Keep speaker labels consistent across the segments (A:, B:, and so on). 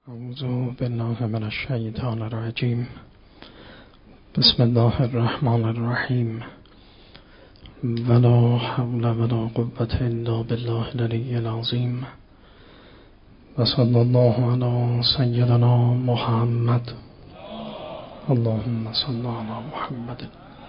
A: اعوذ بالله من الشیطان الرجیم. بسم الله الرحمن الرحیم. ولا حول ولا قوة الا بالله العلی العظیم. و صلی الله علی سیدنا محمد. اللهم صل علی محمد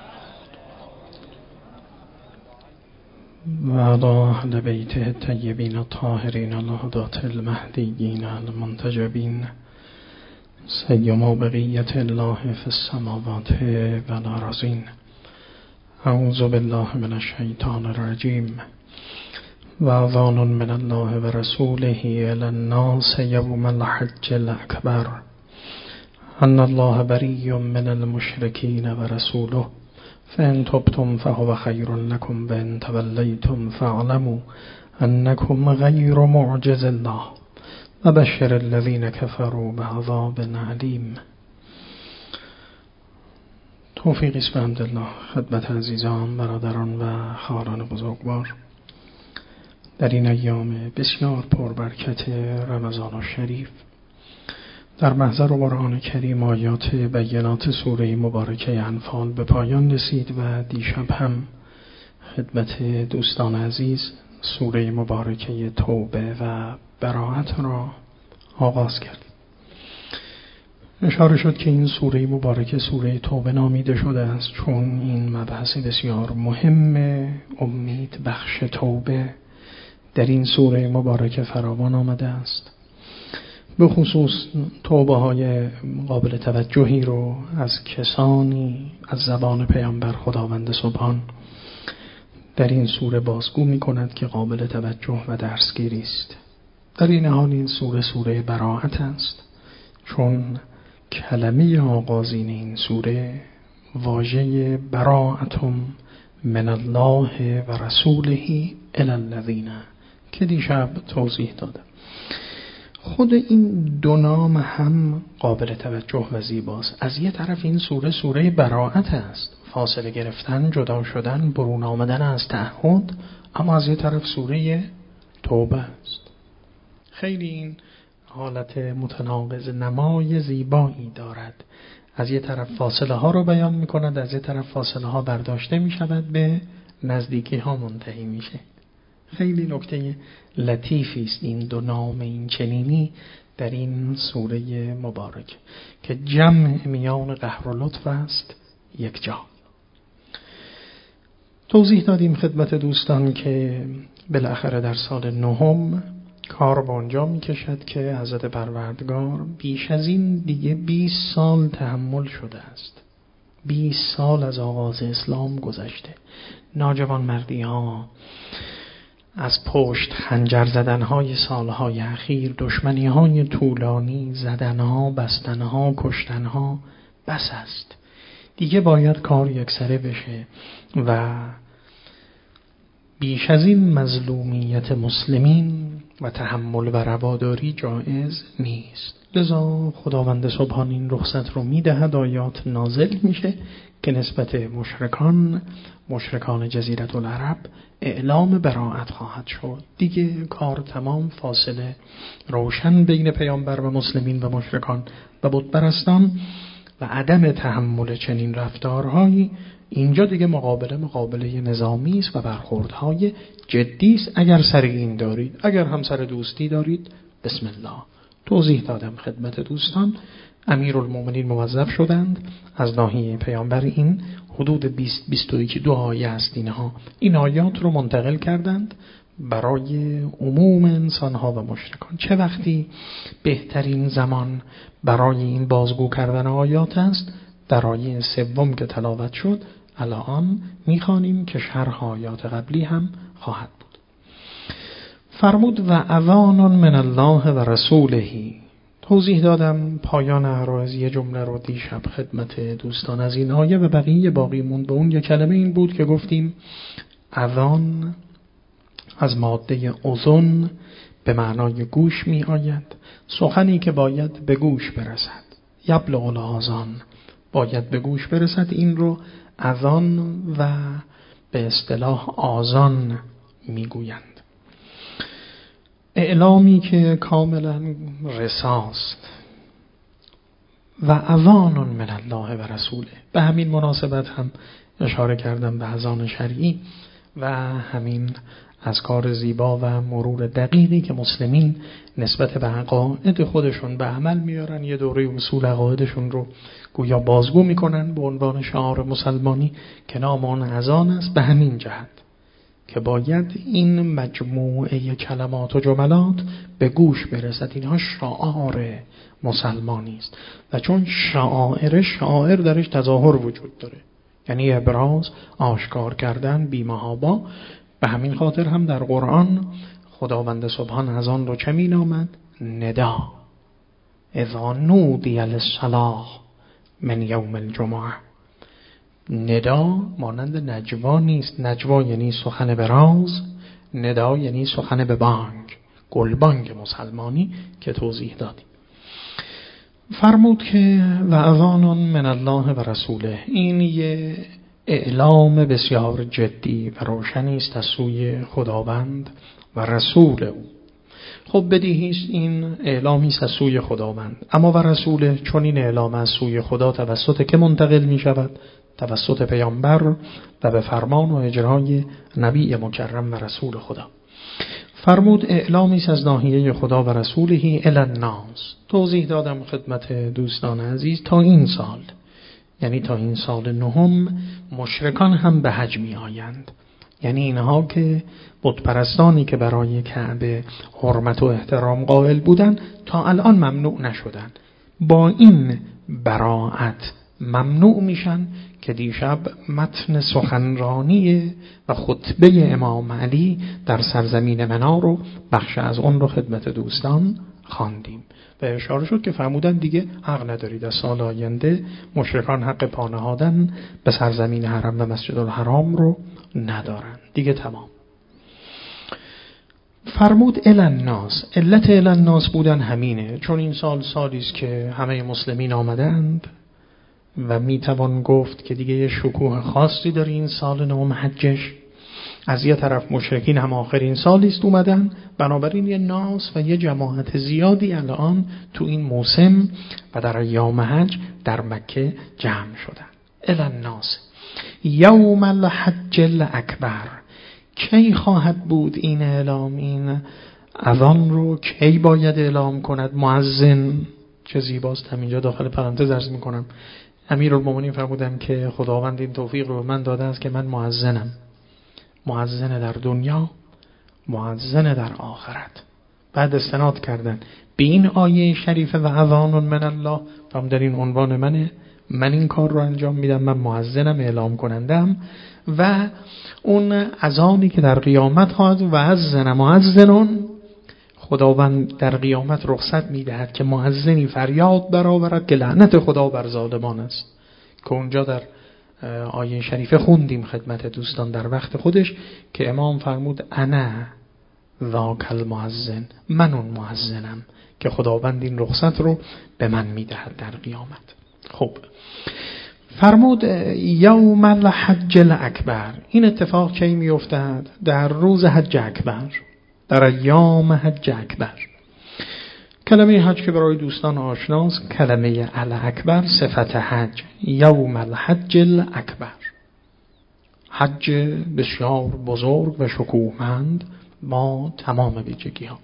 A: و علی اهل بیته الطیبین الطاهرین الهداة المهدیین المنتجبین سیما بقیة الله فی السماوات و الارضین. اعوذ بالله من الشیطان الرجیم. و اذان من الله و رسوله الی الناس یوم الحج الاکبر ان الله بری من المشرکین و رسوله فإن تبتم فهو خير لكم وإن توليتم فاعلموا أنكم غير معجز الله وبشر الذين كفروا بعذاب أليم. توفیق است به حمدالله. خدمت عزیزان، برادران و خواهران بزرگوار، در این ایام بسیار پربرکت رمضان شریف در محضر قرآن کریم آیات بینات سوره مبارکه انفال به پایان رسید و دیشب هم خدمت دوستان عزیز سوره مبارکه توبه و براءت را آغاز کرد. اشاره شد که این سوره مبارکه سوره توبه نامیده شده است چون این مبحث بسیار مهم امید بخش توبه در این سوره مبارکه فراوان آمده است. به خصوص توبه های قابل توجهی رو از کسانی از زبان پیامبر خداوند سبحان در این سوره بازگو می کند که قابل توجه و درسگیری است. در این حال این سوره براءت است چون کلمه آغازین این سوره واژه براءتم من الله و رسوله الی الذین که دیشب توضیح دادم. خود این دو نام هم قابل توجه و زیباست. از یه طرف این سوره براءت است، فاصله گرفتن، جدا شدن، برون آمدن از تعهد، اما از یه طرف سوره توبه است. خیلی این حالت متناقض نمای زیبایی دارد. از یه طرف فاصله ها رو بیان می کند، از یه طرف فاصله ها برداشته می شود، به نزدیکی ها منتهی میشه. خیلی نکته لطیفی است این دو نام این چنینی در این سوره مبارک که جمع میان قهر و لطف است یک جا. توضیح دادیم خدمت دوستان که بالاخره در سال نهم کار به آنجا می کشد که حضرت پروردگار بیش از این دیگه 20 سال تحمل شده است. 20 سال از آغاز اسلام گذشته. ناجوان مردی ها، از پشت خنجر زدنهای سالهای اخیر، دشمنیهای طولانی، زدنها، بستنها، کشتنها بس است. دیگه باید کار یکسره بشه و بیش از این مظلومیت مسلمین و تحمل و رواداری جایز نیست. لذا خداوند سبحان این رخصت رو میدهد، آیات نازل میشه که نسبت مشرکان جزیره العرب اعلام براءت خواهد شد. دیگه کار تمام، فاصله روشن بین پیامبر و مسلمین و مشرکان و بتپرستان و عدم تحمل چنین رفتارهایی اینجا دیگه مقابله نظامی است و برخوردهای جدی است. اگر سر این دارید، اگر هم سر دوستی دارید، بسم الله. توضیح دادم خدمت دوستان. امیرالمومنین موظف شدند از ناحیه پیامبر این حدود 20-22 آیه است این آیات رو منتقل کردند برای عموم انسانها و مشرکان. چه وقتی بهترین زمان برای این بازگو کردن آیات است؟ در آیه 3 که تلاوت شد الان میخوانیم که شرح آیات قبلی هم خواهد بود. فرمود و اذان من الله و رسوله. توضیح دادم پایان عرایض یه جمله رو دیشب خدمت دوستان از این آیه و بقیه باقی موند به اون یه کلمه این بود که گفتیم اذان از ماده اذن به معنای گوش می آید. سخنی که باید به گوش برسد، یبلغ الاذان، باید به گوش برسد. این رو اذان و به اصطلاح آذان می گویند. اعلامی که کاملا رساست و اذان من الله و رسوله. به همین مناسبت هم اشاره کردم به اذان شرعی و همین اذکار زیبا و مرور دقیقی که مسلمین نسبت به عقاید خودشون به عمل میارن، یه دوره اصول عقایدشون رو گویا بازگو میکنن به عنوان شعار مسلمانی که نام آن اذان است. به همین جهت که باید این مجموعه کلمات و جملات به گوش برسد، اینها شعار مسلمانی است و چون شعائر درش تظاهر وجود داره، یعنی ابراز، آشکار کردن، بی‌محابا. به همین خاطر هم در قرآن خداوند سبحان از آن رو چه می نامد؟ ندا. اذا نودی للصلاة من یوم الجمعه. ندا مانند نجوا نیست. نجوا یعنی سخن به راز، ندا یعنی سخن به بانگ، گلبانگ مسلمانی که توضیح دادیم. فرمود که و اذان من الله و رسوله، این یه اعلام بسیار جدی و روشنی است از سوی خداوند و رسول او. خب بدیهی است این اعلامی است از سوی خداوند، اما و رسوله، چون این اعلام از سوی خدا توسط که منتقل می شود؟ توسط پیامبر و به فرمان و اجرای نبی مکرم و رسول خدا. فرمود اعلامی است از ناحیه خدا و رسوله الی الناس. توضیح دادم خدمت دوستان عزیز تا این سال، یعنی تا این سال نهم، مشرکان هم به حج می آیند. یعنی اینها که بت پرستانی که برای کعبه حرمت و احترام قائل بودند تا الان ممنوع نشدند، با این براءت ممنوع میشن که دیشب متن سخنرانی و خطبه امام علی در سرزمین منا رو بخش از اون رو خدمت دوستان خواندیم و اشاره شد که فرمودن دیگه حق ندارید، از سال آینده مشرکان حق پا نهادن به سرزمین حرم و مسجد الحرام رو ندارن دیگه، تمام. فرمود الی الناس. علت الی الناس بودن همینه، چون این سال سالی است که همه مسلمین آمدند و میتوان گفت که دیگه یه شکوه خاصی داره این سال نهم حجش. از یه طرف مشرکین هم آخرین سالی است اومدن، بنابراین یه ناس و یه جماعت زیادی الان تو این موسم و در ایام حج در مکه جمع شدن. الی الناس یوم الحج الاکبر. کی خواهد بود این اعلام؟ این اذان رو کی باید اعلام کند مؤذن؟ چه زیباست. همینجا داخل پرانتز عرض میکنم امیرالمومنین فرمودن که خداوند این توفیق رو من داده است که من مؤذنم، مؤذن در دنیا، مؤذن در آخرت. بعد استناد کردن به این آیه شریفه و اذان من الله، هم در این عنوان من این کار رو انجام میدم، من مؤذنم، اعلام کنندم. و اون اذانی که در قیامت خواهد و اذن مؤذنون، خداوند در قیامت رخصت میدهد که مؤذنی فریاد برآورد که لعنت خدا بر ظالمان است، که اونجا در آیه شریفه خوندیم خدمت دوستان در وقت خودش که امام فرمود انا ذاک المؤذن، من اون مؤذنم که خداوند این رخصت رو به من میدهد در قیامت. خب فرمود یوم الحج الاکبر. این اتفاق کی میافتد؟ در روز حج اکبر، در ایام حج اکبر. کلمه حج که برای دوستان آشناست، کلمه الاکبر صفت حج، یوم الحج الاکبر، حج بسیار بزرگ و شکوهمند با تمام ویژگی ها.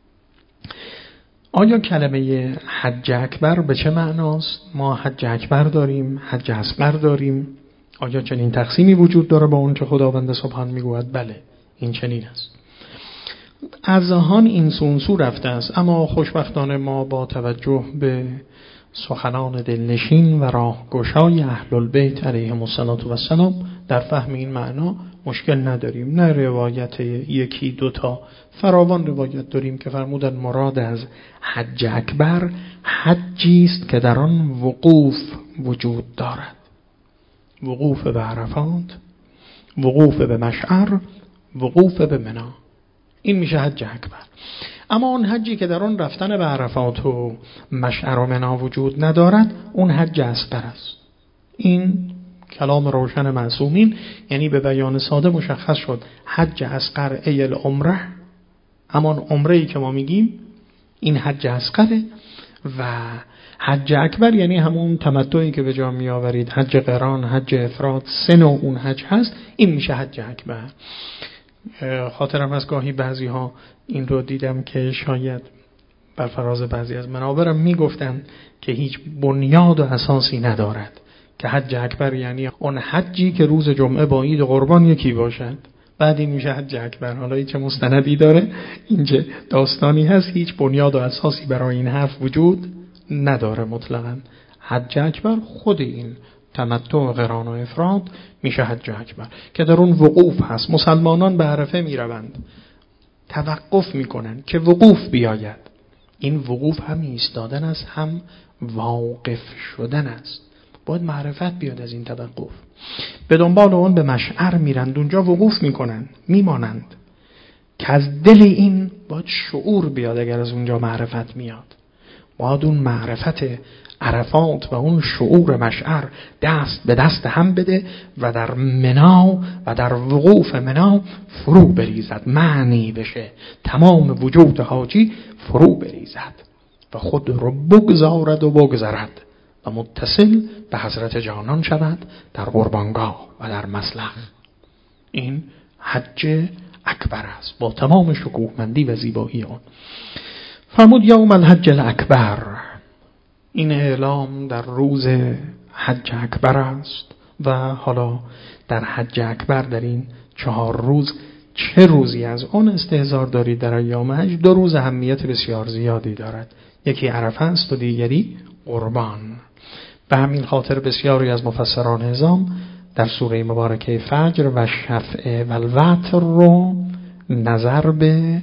A: آیا کلمه حج اکبر به چه معناست؟ ما حج اکبر داریم، حج اصغر داریم. آیا چنین تقسیمی وجود داره با اون چه خداوند سبحان میگوید؟ بله، این چنین است. از آن این سو رفته است، اما خوشبختانه ما با توجه به سخنان دلنشین و راهگشای اهل البیت علیهم السلام در فهم این معنا مشکل نداریم. نه روایت یکی دوتا، فراوان روایت داریم که فرمودن مراد از حج اکبر حجی است که در آن وقوف وجود دارد، وقوف به عرفات، وقوف به مشعر، وقوف به منا. این میشه حج اکبر. اما اون حجی که در آن رفتن به عرفات و مشعر و منا وجود ندارد، اون حج اصغر است. این کلام روشن معصومین، یعنی به بیان ساده مشخص شد حج اصغر ای العمره همان عمره‌ای که ما میگیم این حج اصغره و حج اکبر یعنی همون تمتعی که به جا می آورید، حج قران، حج افراد، 3 نوع اون حج هست، این میشه حج اکبر. خاطرم از گاهی بعضی ها این رو دیدم که شاید بر فراز بعضی از منابرم میگفتن که هیچ بنیاد و اساسی ندارد که حج اکبر یعنی اون حجی که روز جمعه با عید قربان یکی باشد، بعد این میشه حج اکبر. حالا چه مستندی داره، اینجا داستانی هست، هیچ بنیاد و اساسی برای این حرف وجود نداره مطلقاً. حج اکبر خود این تمتع قران و افراد میشه حج اکبر که در اون وقوف هست. مسلمانان به عرفه میروند، توقف میکنن که وقوف بیاید. این وقوف هم ایستادن است، هم واقف شدن است. باید معرفت بیاد از این توقف. به دنبال اون به مشعر میرند، اونجا وقوف میکنن، میمانند که از دل این باید شعور بیاد. اگر از اونجا معرفت میاد، باید اون معرفت عرفات و اون شعور مشعر دست به دست هم بده و در منا و در وقوف منا فرو بریزد، معنی بشه، تمام وجود حاجی فرو بریزد و خود رو بگذارد و بگذرد و متصل به حضرت جانان شود در قربانگاه و در مسلخ. این حج اکبر است با تمام شکوهمندی و زیبایی آن. فرمود یوم الحج الاکبر، این اعلام در روز حج اکبر است. و حالا در حج اکبر در این 4 روز چه روزی از اون استحضار دارید در ایام حج؟ 2 روز اهمیت بسیار زیادی دارد، یکی عرفه است و دیگری قربان. به همین خاطر بسیاری از مفسران نظام در سوره مبارکه فجر و شفع و الوتر رو نظر به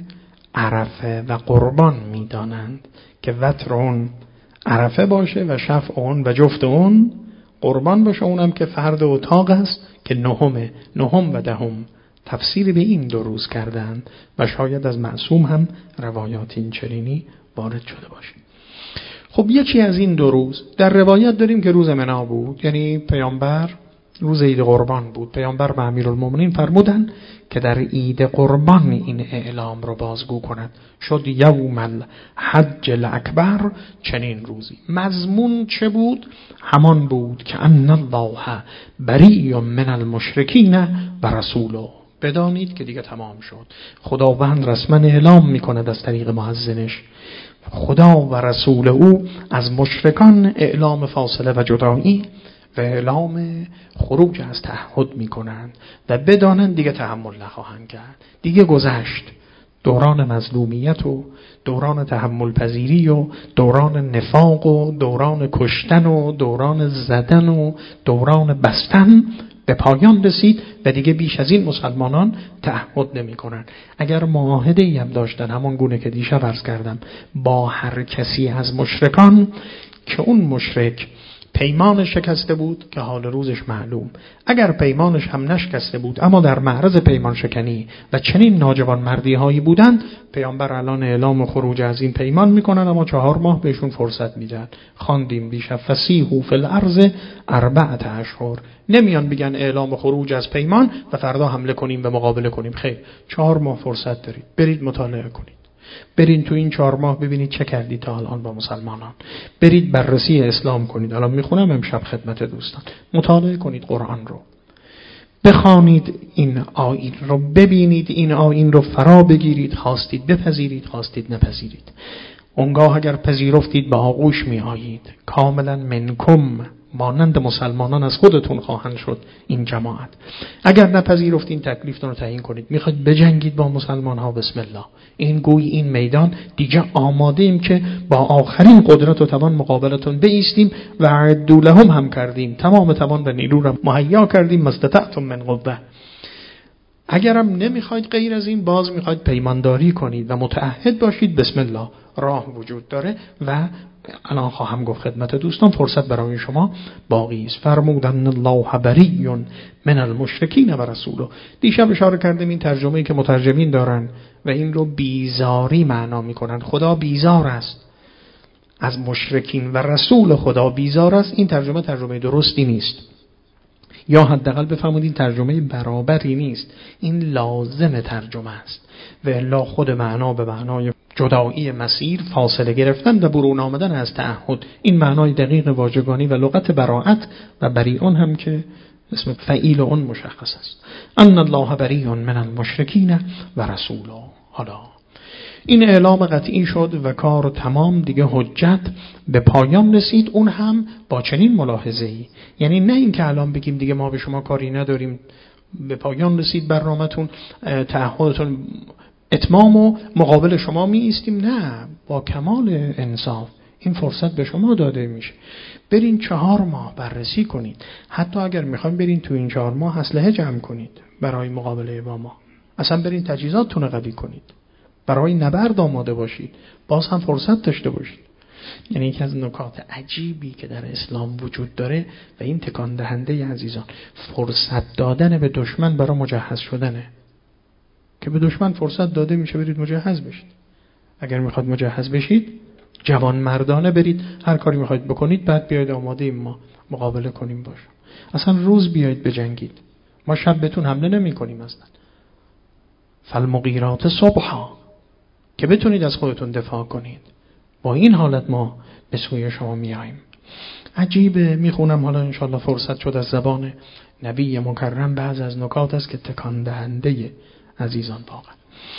A: عرفه و قربان میدانند که وتر اون عرفه باشه و شفع اون و جفت اون قربان باشه. اونم که فرد اتاق است که نهم و دهم تفسیر به این 2 روز کردند و شاید از معصوم هم روایات این چنینی وارد شده باشه. خب یکی از این 2 روز در روایت داریم که روز منا بود، یعنی پیامبر روز عید قربان بود. پیامبر به امیرالمومنین فرمودن که در عید قربان این اعلام رو بازگو کند. شد یوم الحج الاکبر، چنین روزی. مضمون چه بود؟ همان بود که ان الله بریء من المشرکین و رسوله. بدانید که دیگه تمام شد. خداوند رسما اعلام میکند از طریق مؤذنش، خدا و رسول او از مشرکان اعلام فاصله و جدایی و اعلام خروج از تعهد میکنند و بدانند دیگه تحمل نخواهند کرد. دیگه گذشت دوران مظلومیت و دوران تحمل پذیری و دوران نفاق و دوران کشتن و دوران زدن و دوران بستن به پایان رسید و دیگه بیش از این مسلمانان تعهد نمی کنن. اگر معاهده‌ای هم داشتن، همون گونه که دیشب عرض کردم، با هر کسی از مشرکان که اون مشرک پیمانش شکسته بود که حال روزش معلوم، اگر پیمانش هم نشکسته بود اما در معرض پیمان شکنی و چنین ناجوان مردی هایی بودن، پیامبر الان اعلام خروج از این پیمان میکنن اما 4 ماه بهشون فرصت میدن. خواندیم دیشب فسیحوا فی الارض 4 اشهر. نمیان بگن اعلام خروج از پیمان و فردا حمله کنیم و مقابله کنیم. خیر، 4 ماه فرصت دارید، برید مطالعه کنید، برید تو این 4 ماه ببینید چه کردید تا الان با مسلمانان، برید بررسی اسلام کنید. الان میخونم امشب خدمت دوستان، مطالعه کنید قرآن رو، بخوانید این آیین رو، ببینید این آیین رو فرا بگیرید، خواستید بپذیرید، خواستید نپذیرید. اونگاه اگر پذیرفتید به آغوش می آیید، کاملا منکم، مانند مسلمانان از خودتون خواهند شد این جماعت. اگر نپذیرفتین تکلیفتون رو تعیین کنید، میخواید بجنگید با مسلمان ها، بسم الله. این گوی این میدان دیگه آماده ایم که با آخرین قدرت و توان مقابلتون بایستیم و اعدوا لهم هم کردیم، تمام توان و نیرو را مهیا کردیم، ما استطعتم من قوه. اگرم نمیخواید غیر از این، باز میخواید پیمانداری کنید و متعهد باشید، بسم الله، راه وجود داره و الان خواهم گفت خدمت دوستان، فرصت برای شما باقی است. فرمودن الله بریء من المشرکین و رسوله. دیشب اشاره کردیم این ترجمه‌ای که مترجمین دارن و این رو بیزاری معنا میکنن، خدا بیزار است از مشرکین و رسول خدا بیزار است. این ترجمه درستی نیست. یا حداقل بفهمید این ترجمه برابری نیست، این لازم ترجمه است و الا خود معنا به معنای جدایی مسیر، فاصله گرفتن و برون آمدن از تعهد، این معنای دقیق واژگانی و لغت براءت و بریئون هم که اسم فعیل اون مشخص است. ان الله بریء من المشرکین و رسوله. حالا این اعلام قطعی شد و کار تمام دیگه، حجت به پایان رسید، اون هم با چنین ملاحظه‌ای، یعنی نه این که الان بگیم دیگه ما به شما کاری نداریم، به پایان رسید برنامه‌تون، تعهدتون اتمام و مقابل شما می ایستیم، نه، با کمال انصاف این فرصت به شما داده میشه. برین 4 ماه بررسی کنید، حتی اگر میخوایم برین تو این 4 ماه اسلحه جمع کنید برای مقابله با ما، اصلا برین تجهیزاتتون رو قوی کنید، برای نبرد آماده باشید، باز هم فرصت داشته باشید. یعنی یکی از نکات عجیبی که در اسلام وجود داره و این تکان دهنده عزیزان، فرصت دادن به دشمن برای مجهز شدنه، که به دشمن فرصت داده میشه برید مجهز بشید. اگر میخواد مجهز بشید جوان مردانه برید، هر کاری میخواید بکنید، بعد بیاید آماده ایم ما مقابله کنیم باشه. اصلا روز بیاید بجنگید، ما شب بهتون حمله نمی کنیم اصلا. فالمغیرات صبحا، که بتونید از خودتون دفاع کنید. با این حالت ما به سوی شما میاییم. عجیبه، میخونم حالا انشالله فرصت شد از زبان نبی مکرم بعض از نکات است که تکان دهنده عزیزان واقعا.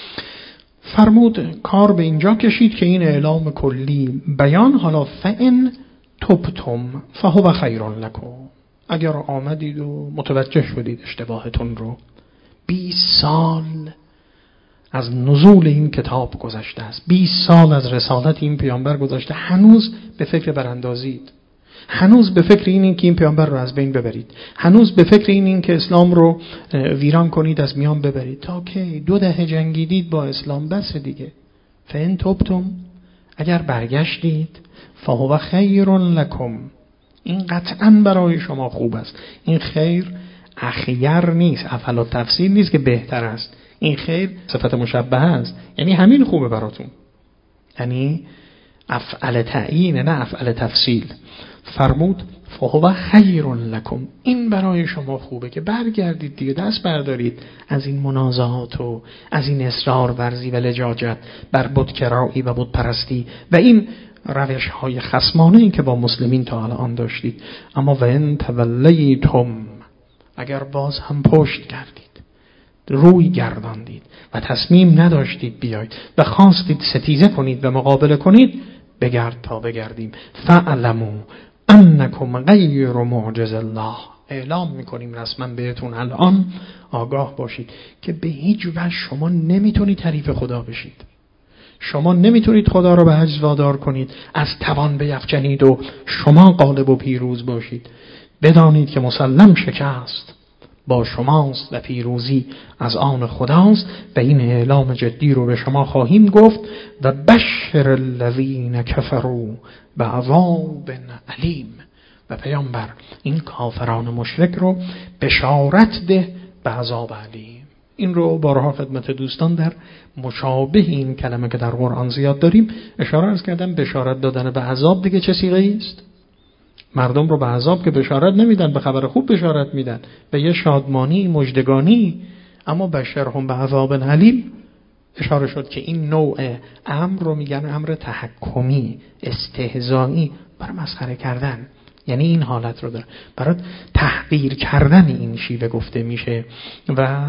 A: فرمود کار به اینجا کشید که این اعلام کلی بیان، حالا فئن تبتم فهو خیر لکم، اگر آمدید و متوجه شدید اشتباهتون رو، 20 سال از نزول این کتاب گذشته است، 20 سال از رسالت این پیامبر گذشته، هنوز به فکر براندازید، هنوز به فکر اینین که این پیامبر رو از بین ببرید، هنوز به فکر اینین که اسلام رو ویران کنید، از میان ببرید. تا که 2 دهه جنگیدید با اسلام، بس دیگه. فإن تبتم، اگر برگشتید، فهو خیر لکم، این قطعا برای شما خوب است. این خیر اخیر نیست، افعل تفصیل نیست که بهتر است، این خیر صفت مشبهه است، یعنی همین خوبه براتون، یعنی افعل تعیین نه افعل تفصیل. فرمود فهو خیر لکم، این برای شما خوبه که برگردید دیگه، دست بردارید از این منازعات و از این اصرار ورزی و لجاجت بر بت‌گرایی و بت پرستی و این روش های خصمانه این که با مسلمین تا الان داشتید. اما و ان تولیتم، اگر باز هم پشت کردید، روی گرداندید و تصمیم نداشتید بیایید و خواستید ستیزه کنید و مقابله کنید، بگرد تا بگردیم. فاعلموا انکم غیر معجز الله، اعلام میکنیم رسما بهتون الان، آگاه باشید که به هیچ وجه شما نمیتونید حریف خدا بشید، شما نمیتونید خدا رو به عجز وادار کنید، از توان بیفکنید و شما غالب و پیروز باشید. بدانید که مسلم شکست با شماست و پیروزی از آن خداست و این اعلام جدی رو به شما خواهیم گفت. و بشر الذین کفروا بعذاب علیم، و پیامبر این کافران مشرک رو بشارت ده به عذاب علیم. این رو بارها خدمت دوستان در مشابه این کلمه که در قرآن زیاد داریم اشاره عرض کردم. بشارت دادن به عذاب دیگه چه صیغه‌ای است؟ مردم رو به عذاب که بشارت نمیدن، به خبر خوب بشارت میدن، به یه شادمانی مژدگانی. اما بشرهم به عذاب علیم اشاره شد که این نوع امر رو میگن امر تحکمی، استهزایی، برای مسخره کردن، یعنی این حالت رو داره، برای تحقیر کردن این شیوه گفته میشه. و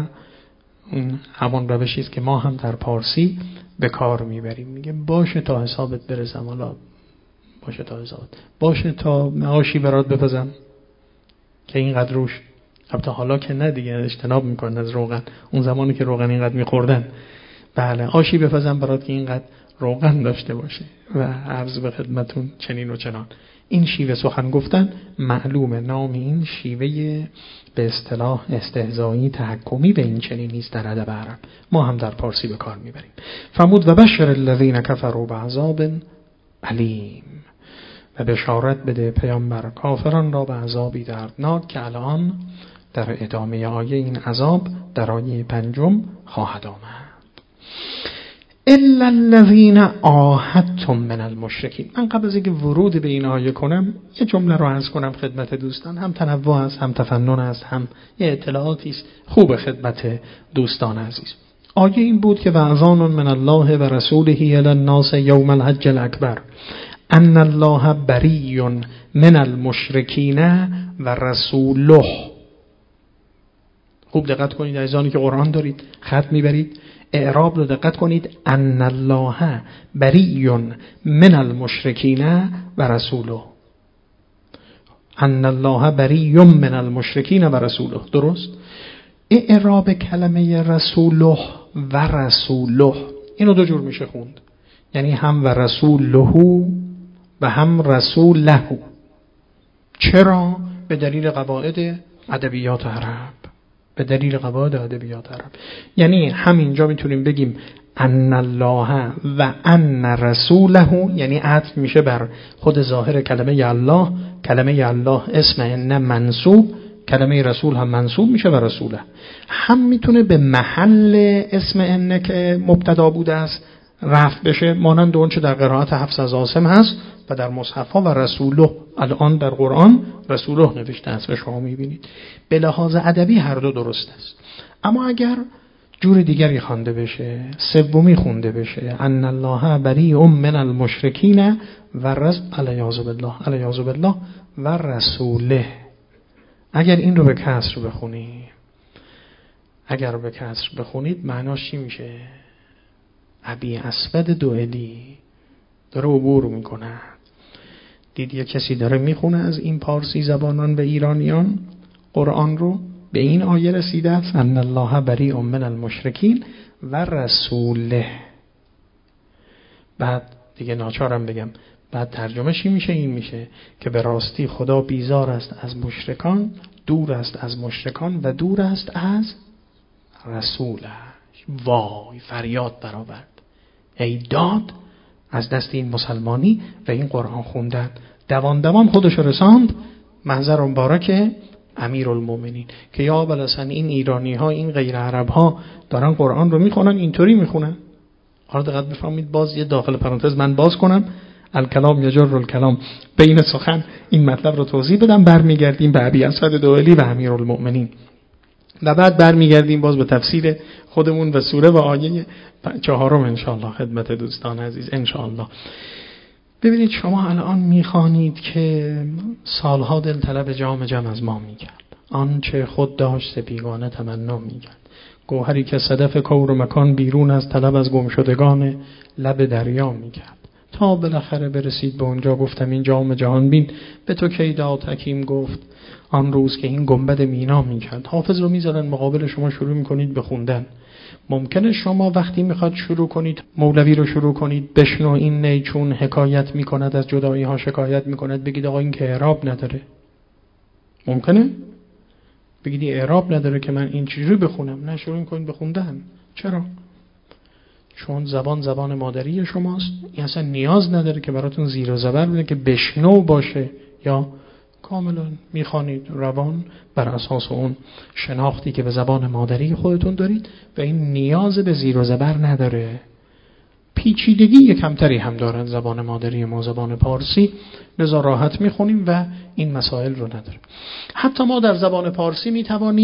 A: همون روشی است که ما هم در پارسی به کار میبریم. میگه باشه تا حسابت برسم، حالا باشه تا حسابت، باشه تا معاشی برات بپزم که اینقدر روش، البته حالا که نه دیگه اجتناب میکنن از روغن، اون زمانی که روغن اینقدر میخوردن، بله آشی بپزم برات که اینقدر روغن داشته باشه. و عرض به خدمتون چنین و چنان. این شیوه سخن گفتن معلومه نام این شیوه به اصطلاح استهزایی تحکمی و این چنین نیست در ادب عرب، ما هم در پارسی به کار میبریم. فرمود و بشر الذین کفروا بعذاب علیم، و بشارت بده پیامبر کافران را به عذابی دردناک که الان در ادامه آیه این عذاب در آیه 5 خواهد آمد. الا الذین عاهدتم من المشرکین. من قبل از اینکه ورود به این آیه کنم یه جمله رو عرض کنم خدمت دوستان، هم تنوع است، هم تفنن است، هم یه اطلاعاتی است خوب خدمت دوستان عزیز. آیه این بود که واذان من الله و رسوله الی الناس یوم الحج الاکبر ان الله بری من المشرکین و رسوله. خوب دقت کنید عزیزانی که قرآن دارید خط میبرید، اعراب رو دقت کنید. ان الله بری من المشرکین و رسوله. ان الله بری من المشرکین و رسوله. درست؟ اعراب کلمه رسوله و رسوله اینو دو جور میشه خوند، یعنی هم و رسوله و هم رسوله. چرا؟ به دلیل قواعد ادبیات عرب. به دلیل قواعد ادبیات عرب. یعنی همینجا میتونیم بگیم ان الله و ان رسوله، یعنی عطف میشه بر خود ظاهر کلمه الله. کلمه الله اسم ان منصوب، کلمه رسول هم منصوب میشه و رسوله. هم میتونه به محل اسم ان که مبتدا بوده است رفع بشه، مانند اون چه در قرائت حفص از عاصم هست و در مصحف ها و رسوله. الان در قرآن رسوله نوشته است و شما میبینید. به لحاظ ادبی هر دو درست است. اما اگر جور دیگری خوانده بشه، سومی خونده بشه، ان الله بری من المشرکین و علیاذ بالله و رسوله، اگر این رو به کسر بخونید، اگر به کسر بخونید معناش چی میشه؟ ابی اسود دوئلی داره عبور میکنه. دید یه کسی داره میخونه از این پارسی زبانان و ایرانیان قرآن رو، به این آیه رسیده است ان الله بری من المشرکین و رسوله. بعد دیگه ناچارم بگم، بعد ترجمه‌ش میشه این میشه که به راستی خدا بیزار است از مشرکان، دور است از مشرکان و دور است از رسولش. وای فریاد برآورد، ای داد از دست این مسلمانی و این قرآن خوندن. دوان خودش رساند محضر مبارک امیرالمومنین که یا بلسن این ایرانی ها، این غیر عرب ها دارن قرآن رو میخونن، اینطوری میخونن. حالا دقت بفرمایید، باز یه داخل پرانتز من باز کنم، الکلام یجر الکلام، بین سخن این مطلب رو توضیح بدم، برمیگردیم به ابی اسود دوئلی و امیرالمومنین و بعد برمیگردیم باز به تفسیر خودمون و سوره و آیه 4 انشاءالله خدمت دوستان عزیز انشاءالله. ببینید شما الان میخوانید که سالها دل طلب جام جم از ما میکرد، آنچه خود داشت بیگانه تمنا میکرد، گوهری که صدف کور و مکان بیرون از طلب از گمشدگان لب دریا میکرد، تا بالاخره برسید به اونجا گفتم این جام جهان بین به تو کی داد حکیم گفت آن روز که این گنبد مینا میکرد. حافظ رو میذارن مقابل شما، شروع میکنید به خوندن. ممکنه شما وقتی میخواد شروع کنید مولوی رو شروع کنید، بشنو این نی چون حکایت میکند از جدایی ها شکایت میکند، بگید آقا این که اعراب نداره. ممکنه بگید اعراب نداره که من این چجوری بخونم. نه، شروع کنید به خوندن. چرا؟ چون زبان مادری شماست. این اصلا نیاز نداره که براتون زیر و زبر بده که بشنو باشه، یا کاملا میخوانید روان بر اساس اون شناختی که به زبان مادری خودتون دارید و این نیاز به زیر و زبر نداره. پیچیدگی کمتری هم دارن زبان مادری ما، زبان پارسی، لذا راحت میخونیم و این مسائل رو نداره. حتی ما در زبان پارسی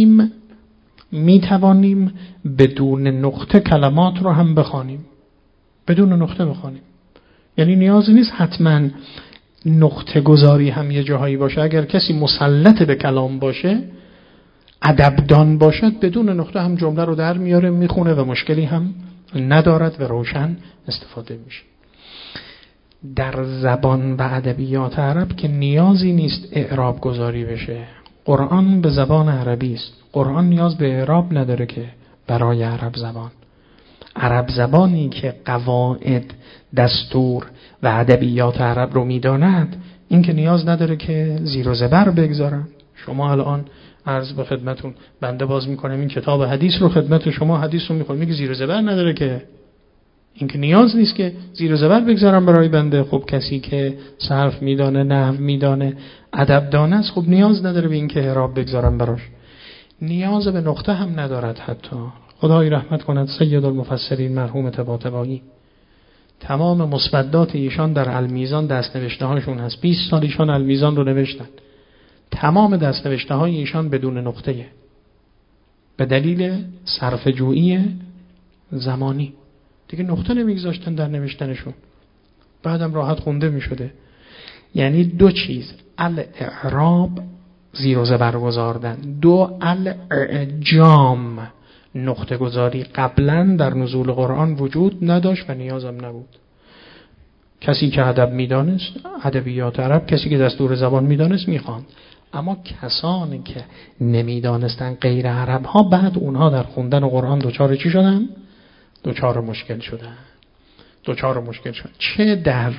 A: میتوانیم بدون نقطه کلمات رو هم بخوانیم، بدون نقطه بخوانیم. یعنی نیازی نیست حتما نقطه گذاری هم یه جاهایی باشه. اگر کسی مسلط به کلام باشه، ادبدان باشد، بدون نقطه هم جمله رو در میاره میخونه و مشکلی هم ندارد و روشن استفاده میشه. در زبان و ادبیات عرب که نیازی نیست اعراب گذاری بشه. قرآن به زبان عربی است. قرآن نیاز به اعراب نداره که برای عرب زبانی که قواعد، دستور و ادبیات عرب رو میداند، این که نیاز نداره که زیر و زبر بگذارن. شما الان عرض به خدمتون، بنده باز میکنم این کتاب حدیث رو خدمت شما، حدیث رو میخونم، میگه زیر و زبر نداره که، این که نیاز نیست که زیر و زبر بگذارم برای بنده. خب کسی که صرف میدانه، نحو میدانه، ادب دانه است، خب نیاز نداره به این که اعراب بگذارم براش. نیاز به نقطه هم ندارد. حتی خدای رحمت کند سید المفسرین مرحوم طباطبایی تمام مصودات ایشان در المیزان دستنوشته هاشون هست. 20 سال ایشان المیزان رو نوشتن. تمام دستنوشته های ایشان بدون نقطه، به دلیل صرفه جویی زمانی دیگه نقطه نمیگذاشتن در نوشتنشون، بعدم راحت خونده میشده. یعنی دو چیز، الاعراب زیر و زبر گذاردن، دو الاعجام نقطه گذاری قبلا در نزول قرآن وجود نداشت و نیازم نبود. کسی که ادب میدانست، ادبیات عرب، کسی که دستور زبان میدانست میخواند. اما کسانی که نمیدانستن غیر عرب ها، بعد اونها در خوندن قرآن دوچار چی شدن؟ دوچار مشکل شدن. چه در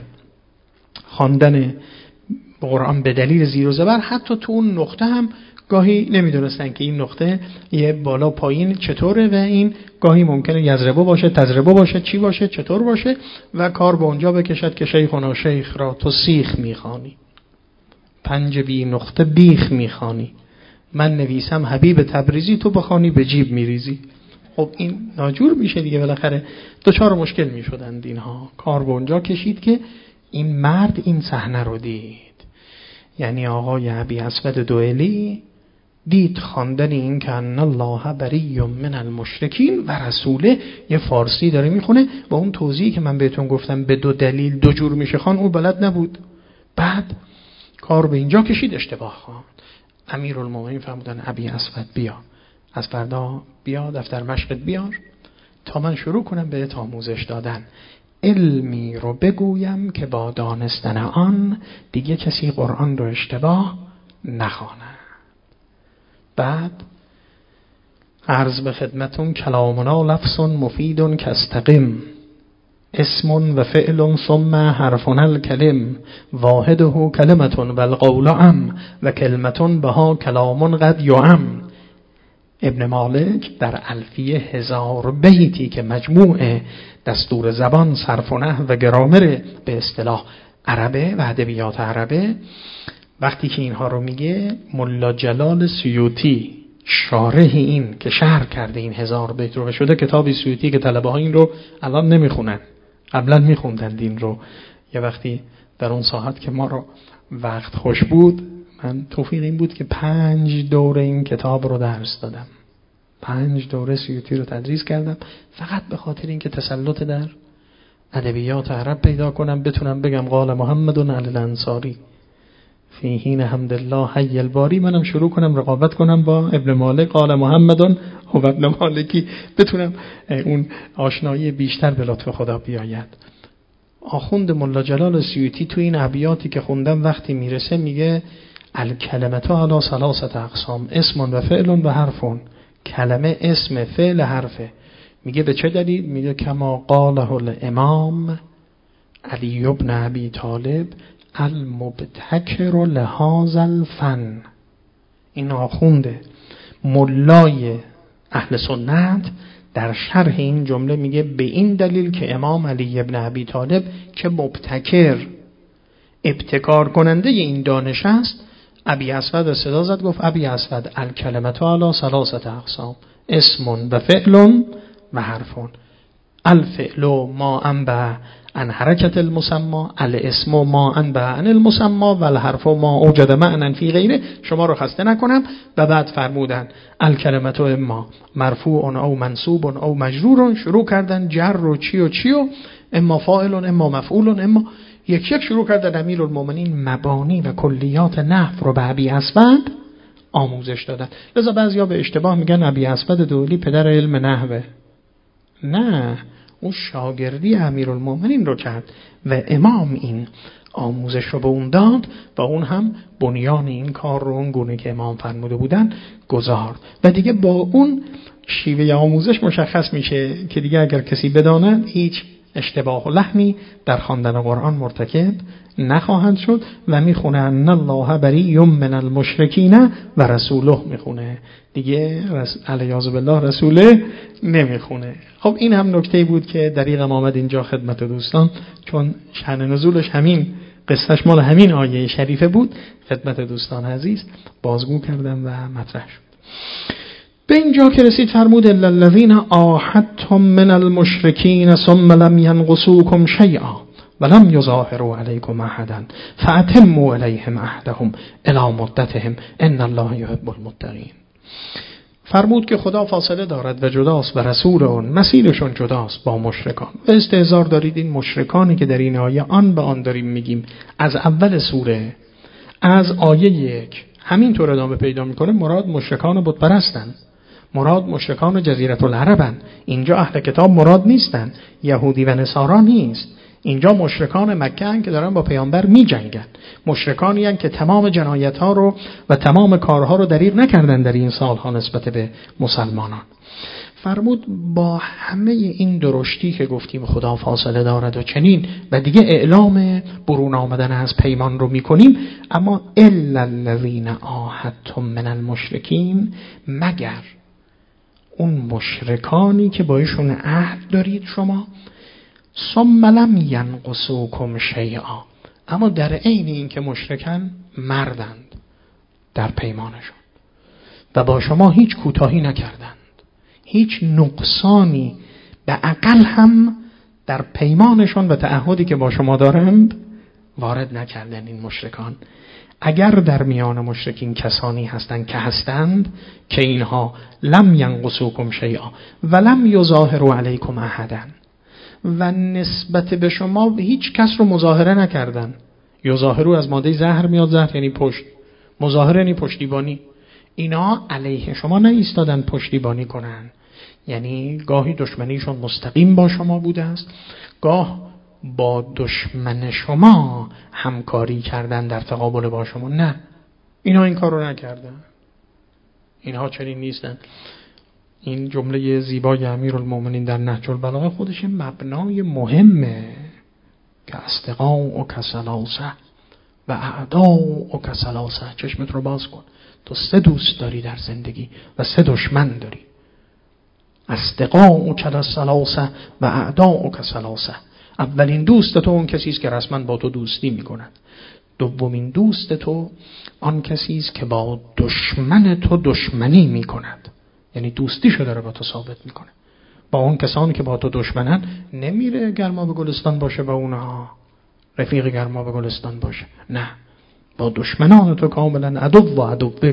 A: خواندن قرآن به دلیل زیر و زبر، حتی تو اون نقطه هم گاهی نمیدونستن که این نقطه یه بالا پایین چطوره و این گاهی ممکنه یضربه باشه، تضربه باشه، چی باشه، چطور باشه و کار به اونجا بکشد که شیخنا شیخ را تو سیخ میخوانی، پنج بی نقطه بیخ میخوانی، من نویسم حبیب تبریزی تو بخوانی به جیب میریزی. خب این ناجور میشه دیگه، بالاخره دوچار مشکل میشدند اینها. کار به اونجا کشید که این مرد این صحنه رو دید. یعنی آقای ابی اسود دوئلی دید خواندن این که ان الله بری من المشرکین و رسوله، یه فارسی داره میخونه و اون توضیحی که من بهتون گفتم به دو دلیل دو جور میشه خوان، اون بلد نبود. بعد کار به اینجا کشید اشتباه خواند. امیرالمومنین فرمودن ابی اسود بیا، از فردا بیا دفتر مشقت بیار تا من شروع کنم بهت آموزش دادن. علمی رو بگویم که با دانستن آن دیگه کسی قرآن رو اشتباه نخوانه. بعد عرض به خدمتون کلامنا لفظ مفید کاستقم، اسم و فعل ثم حرفنا الکلم، واحده کلمة و القول ام و کلمة بها کلام قد یعم. ابن مالک در الفیه 1000 بیتی که مجموعه دستور زبان، صرف و نحو و گرامر به اصطلاح عربه و ادبیات عربه، وقتی که اینها رو میگه، ملا جلال سیوطی شارح این که شرح کرده این 1000 بیت رو، شده کتابی سیوطی که طلبه ها این رو الان نمیخونن، قبلا میخوندند این رو. یه وقتی در اون ساعت که ما رو وقت خوش بود، من توفیق این بود که 5 دوره این کتاب رو درس دادم، 5 دوره سیوطی رو تدریس کردم، فقط به خاطر اینکه تسلط در ادبیات عرب پیدا کنم، بتونم بگم قال محمد علی الانصاری فی حین حمد الله حی الباری، منم شروع کنم رقابت کنم با ابن مالک قال محمد و ابن مالکی، بتونم اون آشنایی بیشتر به لطف خدا بیاید. آخوند ملا جلال سیوطی تو این ابیاتی که خوندم وقتی میرسه میگه الکلمه علی 3 اقسام، اسم و فعل و حرفون. کلمه اسم، فعل، حرفه. میگه به چه دلیل؟ میگه کما قاله الامام علی بن ابی طالب المبتکر لهذا الفن. این آخونده ملای اهل سنت در شرح این جمله میگه به این دلیل که امام علی بن ابی طالب که مبتکر، ابتکار کننده این دانش است، ابی اسود صدا زد گفت ابی اسود الکلمه علی 3 اقسام، اسم و فعل و حرفون. الفعل ما انبع عن حرکت المسمى، الاسم ما انبع عن المسمى و الحرف ما اوجد معنی فی غیره. شما رو خسته نکنم. و بعد فرمودن الکلمه اما مرفوع او منصوب او مجرور، شروع کردن جر و چی و چی و اما فاعل اما مفعول اما، یک شروع کردن امیرالمومنین مبانی و کلیات نحو رو به ابی اسود آموزش دادن. لذا بعضیا به اشتباه میگن ابی اسود دوئلی پدر علم نحوه. نه، اون شاگردی امیرالمومنین رو کرد و امام این آموزش رو به اون داد و اون هم بنیان این کار رو اون گونه که امام فرموده بودن گذارد و دیگه با اون شیوه آموزش مشخص میشه که دیگه اگر کسی بداند هیچ اشتباه و لحنی در خواندن قرآن مرتکب نخواهند شد و میخونه ان الله بری من المشرکین و رسوله میخونه، دیگه علیاذ بالله رسوله نمیخونه. خب این هم نکته بود که دریغم آمد اینجا خدمت دوستان، چون شأن نزولش همین قصهش مال همین آیه شریفه بود، خدمت دوستان عزیز بازگو کردم و مطرح شد. به اینجا که رسید فرمود الا الذین عاهدتم من المشرکین ثم لم ینقصوکم شیئا ولم یظاهروا علیکم احدا فاتموا الیهم عهدهم الی مدتهم ان الله یحب المتقین. فرمود که خدا فاصله دارد و جداست و رسول اون مسیرشون جداست با مشرکان و استهزار دارید این مشرکانی که در این آیه آن به آن داریم میگیم از اول سوره از آیه 1 همینطور ادامه پیدا میکنه. مراد مشرکان بت پرستن، مراد مشرکان جزیره العربن. اینجا اهل کتاب مراد نیستن، یهودی و نصارا نیست. اینجا مشرکان مکه هستند که دارن با پیامبر می جنگن، مشرکانی هستند که تمام جنایت ها رو و تمام کارها رو دریغ نکردن در این سالها نسبت به مسلمانان. فرمود با همه این درشتی که گفتیم خدا فاصله دارد و چنین و دیگه اعلام برون آمدن از پیمان رو میکنیم، اما الا الذین عاهدتم من المشرکین، مگر اون مشرکانی که با ایشون عهد دارید شما، ثم لم ینقصوکم شیئا، اما در عین این که مشرکن مردند در پیمانشون و با شما هیچ کوتاهی نکردند، هیچ نقصانی به اقل هم در پیمانشون و تعهدی که با شما دارند وارد نکردن. این مشرکان اگر در میان مشرکین کسانی هستند که اینها لم ینقصوکم شیئا و لم یظاهروا علیکم احدا، و نسبت به شما هیچ کس رو مظاهره نکردن. یظاهروا از ماده زهر میاد، زهر یعنی پشت، مظاهره یعنی پشتیبانی. اینا علیه شما نایستادن پشتیبانی کنن، یعنی گاهی دشمنیشون مستقیم با شما بوده است، گاه با دشمن شما همکاری کردن در تقابل با شما. نه، اینا این کار رو نکردن، اینها چنین نیستن. این جمله زیبای امیرالمومنین در نهج البلاغه خودش مبنای مهمه که اصدقاء و کسلاسه و اعداء و کسلاسه. چشمت رو باز کن، تو 3 دوست داری در زندگی و 3 دشمن داری. اصدقاء و کسلاسه و اعداء و کسلاسه. اولین دوست تو اون کسی است که رسما با تو دوستی میکند. دومین دوست تو آن کسی است که با دشمن تو دشمنی میکند، یعنی دوستیشو داره با تو ثابت میکنه. با اون کسانی که با تو دشمنن نمیره گرما به گلستان باشه، با اونها رفیق گرما به گلستان باشه. نه، با دشمنان تو کاملا عدو و عدوک.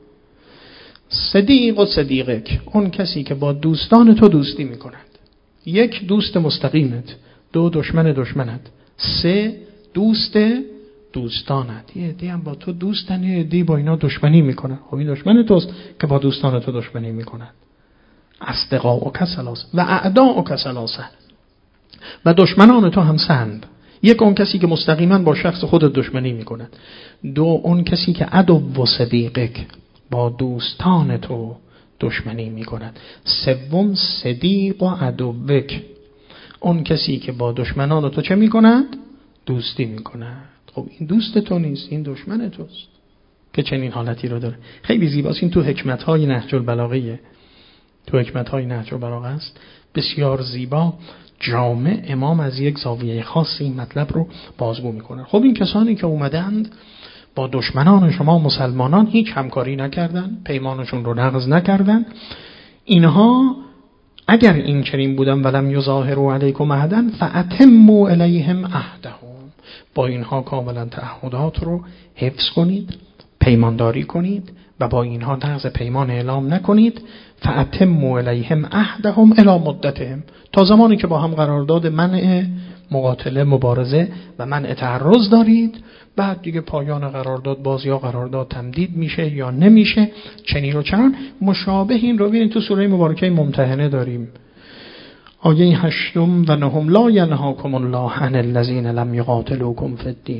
A: صدیق و صدیقک، اون کسی که با دوستان تو دوستی میکند. 1 دوست مستقیمت، 2 دشمن دشمنت، 3 دوست دوستانت. یه عده هم با تو دوستن، یه عده با اینا دشمنی میکنن. خب این دشمن توست که با دوستان تو دشمنی میکنن. اصدقاء و کسلاسه و اعداء و کسلاسه، و دشمنان تو هم سند. 1 اون کسی که مستقیما با شخص خود دشمنی میکند، 2 اون کسی که عدو و صدیقک با دوستان تو دشمنی میکند، 3 صدیق و عدوک، اون کسی که با دشمنان تو چه میکند؟ دوستی میکند. خب این دوست تو نیست، این دشمن توست که چنین حالتی رو داره. خیلی زیباست این تو حکمت‌های نهج البلاغه، تو حکمت‌های نهج البلاغه است، بسیار زیبا جامع امام از یک زاویه خاص این مطلب رو بازگو میکنه. خب این کسانی که اومدند با دشمنان شما مسلمانان هیچ همکاری نکردن، پیمانشون رو نقض نکردن، اینها اگر این چنین بودن ولم یظاهروا علیکم احدا فاتموا الیهم عهدهم، با اینها کاملا تعهدات رو حفظ کنید، پیمانداری کنید و با اینها نقض پیمان اعلام نکنید. فاتموا الیهم عهدهم الی مدتهم، تا زمانی که با هم قرارداد منع مقاتله، مبارزه و منع تعرض دارید، بعد دیگه پایان قرارداد باز یا قرارداد تمدید میشه یا نمیشه. چنین و چنان مشابه این رو ببینید تو سوره مبارکه ممتحنه داریم، آیه 8 و 9: لا ینهاکم الله عن الذین لم یقاتلوکم فی الدین.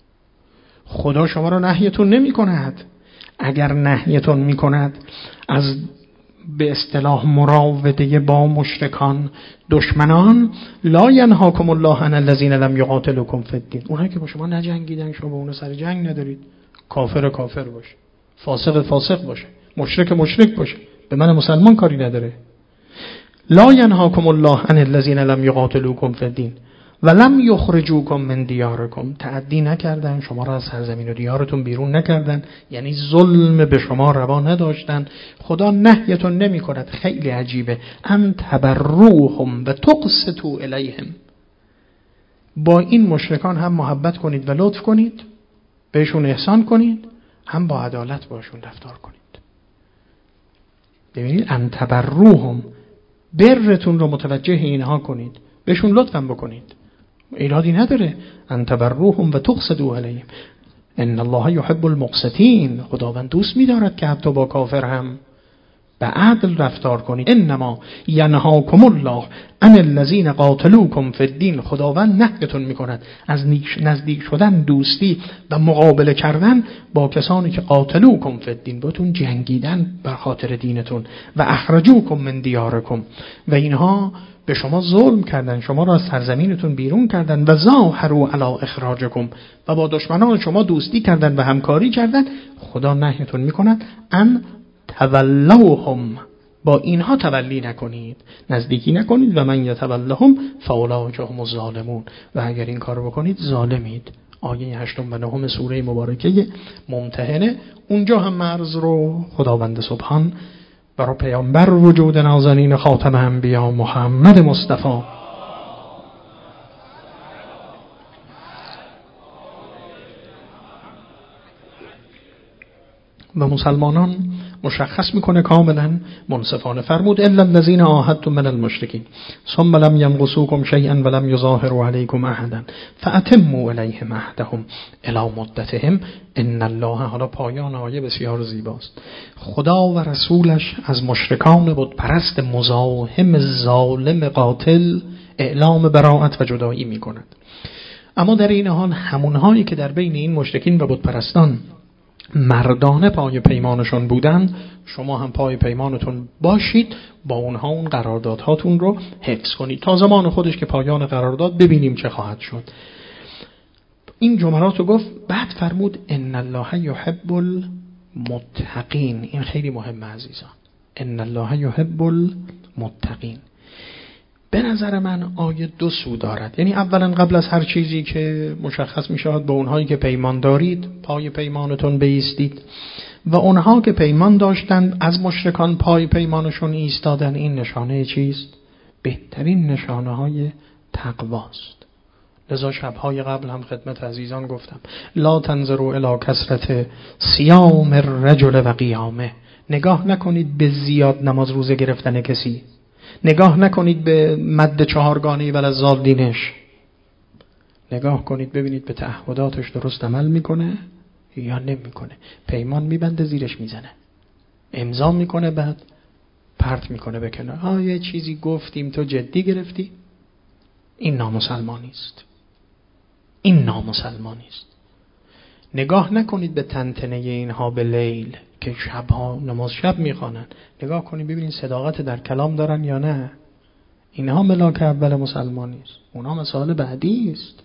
A: خدا شما رو نهیتون نمی کند، اگر نهیتون می کند از به اصطلاح مراوده با مشرکان دشمنان، لا ینهاکم الله عن الذین لم یقاتلوکم فی الدین، اونایی که با شما نجنگیدن، شما با اون سر جنگ ندارید، کافر کافر باشه، فاسق فاسق باشه، مشرک مشرک باشه، به من مسلمان کاری نداره. لا ینهاکم الله عن الذین لم یقاتلوکم فی الدین ولم یخرجوکم من دیارکم، تعدی نکردن، شما را از سرزمین و دیارتون بیرون نکردن، یعنی ظلم به شما روا نداشتن. خدا نهیتون نمی کند، خیلی عجیبه، ان تبروهم و تقسطوا الیهم، با این مشرکان هم محبت کنید و لطف کنید، بهشون احسان کنید، هم با عدالت باشون رفتار کنید. ببینید ان تبروهم، برتون رو متوجه اینها کنید، بهشون لطفم بکنید، ایرادی نداره. ان تبروهم و تقسطوا الیهم ان الله یحب المقسطین، خداوند دوست می‌دارد که حتی با کافر هم به عدل رفتار کنید. انما ینهاکم الله عن الذین قاتلوکم فی الدین، خداوند نهیتون می‌کند از نزدیک شدن، دوستی و مقابله کردن با کسانی که قاتلوکم فی الدین، باتون جنگیدن بر خاطر دینتون، و اخرجوکم من دیارکم، و اینها به شما ظلم کردن، شما را از سرزمینتون بیرون کردن، و ظاهروا علی اخراجکم، و با دشمنان شما دوستی کردن و همکاری کردن. خدا نهیتون می‌کند ان تولوهم، با اینها تولی نکنید، نزدیکی نکنید. و من یتولهم فاولئک هم الظالمون، و اگر این کار بکنید ظالمید. آیه 8 و 9 سوره مبارکه ممتحنه. اونجا هم مرز رو خداوند سبحان برای پیامبر وجود نازنین خاتم انبیا محمد مصطفی و مسلمانان مشخص میکنه کاملا منصفانه. فرمود الا الذين عاهدتم من المشركين ثم لم ينقصوكم شيئا ولم يظاهروا عليكم احدا فاتموا اليهم عهدهم الى مدتهم ان الله. حالا پایان آیه بسیار زیباست. خدا و رسولش از مشرکان بت پرست مزاحم ظالم قاتل اعلام براءت و جدایی میکند. اما در این حال همونهایی که در بین این مشرکین و بت پرستان مردانه پای پیمانشون بودن، شما هم پای پیمانتون باشید، با اونها اون قراردادهاتون رو حفظ کنید تا زمان خودش که پایان قرارداد ببینیم چه خواهد شد. این جملات رو گفت، بعد فرمود ان الله یحب المتقین. این خیلی مهمه عزیزان، ان الله یحب المتقین. به نظر من آیه دو سو دارد. یعنی اولا قبل از هر چیزی که مشخص می شود با اونهایی که پیمان دارید پای پیمانتون بایستید، و اونها که پیمان داشتند از مشرکان پای پیمانشون ایستادن. این نشانه چیست؟ بهترین نشانه های تقواست. لذا شبهای قبل هم خدمت عزیزان گفتم لا تنظروا الی کثرت صیام الرجل و قیامه. نگاه نکنید به زیاد نماز روزه گرفتن کسی، نگاه نکنید به مد چهارگانه ولذال دینش، نگاه کنید ببینید به تعهداتش درست عمل میکنه یا نمیکنه. پیمان میبنده زیرش میزنه، امضا میکنه بعد پرت میکنه به کنار. یه چیزی گفتیم تو جدی گرفتی؟ این نامسلمانی است، این نامسلمانی است. نگاه نکنید به تنتنه اینها به لیل که شبها نماز شب میخوانن، نگاه کنید ببینید صداقت در کلام دارن یا نه. اینها ملاک اول مسلمانی است، اونها مسائل بعدی است.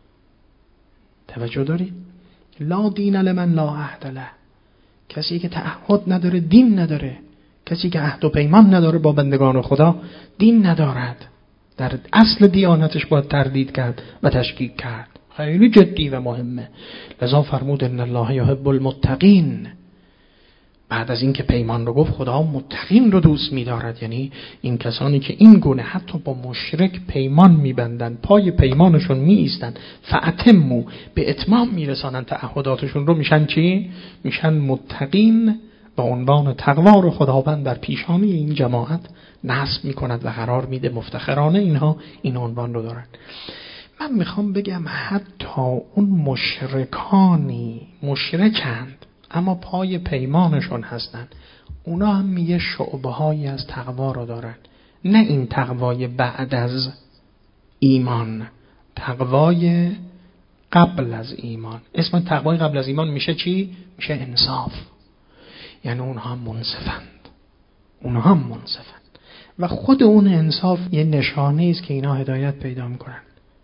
A: توجه دارید؟ لا دین لمن لا عهد له. کسی که تعهد نداره دین نداره. کسی که عهد و پیمان نداره با بندگان خدا دین ندارد. در اصل دیانتش باید تردید کرد و تشکیک کرد. خیلی جدی و مهمه. لذا فرمود ان الله یحب المتقین. بعد از این که پیمان رو گفت، خدا متقین رو دوست می‌دارد. یعنی این کسانی که این گونه حتی با مشرک پیمان می‌بندن، پای پیمانشون می‌ایستن، فاتموا، به اتمام می‌رسانن تعهداتشون رو، میشن چی؟ میشن متقین. با عنوان تقوا رو خداوند بر پیشانی این جماعت نصب می‌کند و قرار میده. مفتخرانه اینها این عنوان رو دارن. من میخوام بگم حتی اون مشرکانی مشرکند اما پای پیمانشون هستن، اونا هم یه شعبه‌هایی از تقوا رو دارن. نه این تقوای بعد از ایمان، تقوای قبل از ایمان. اسم تقوای قبل از ایمان میشه چی؟ میشه انصاف. یعنی اونها هم منصفند، اونها هم منصفند. و خود اون انصاف یه نشانه است که اینا هدایت پیدا میکنن،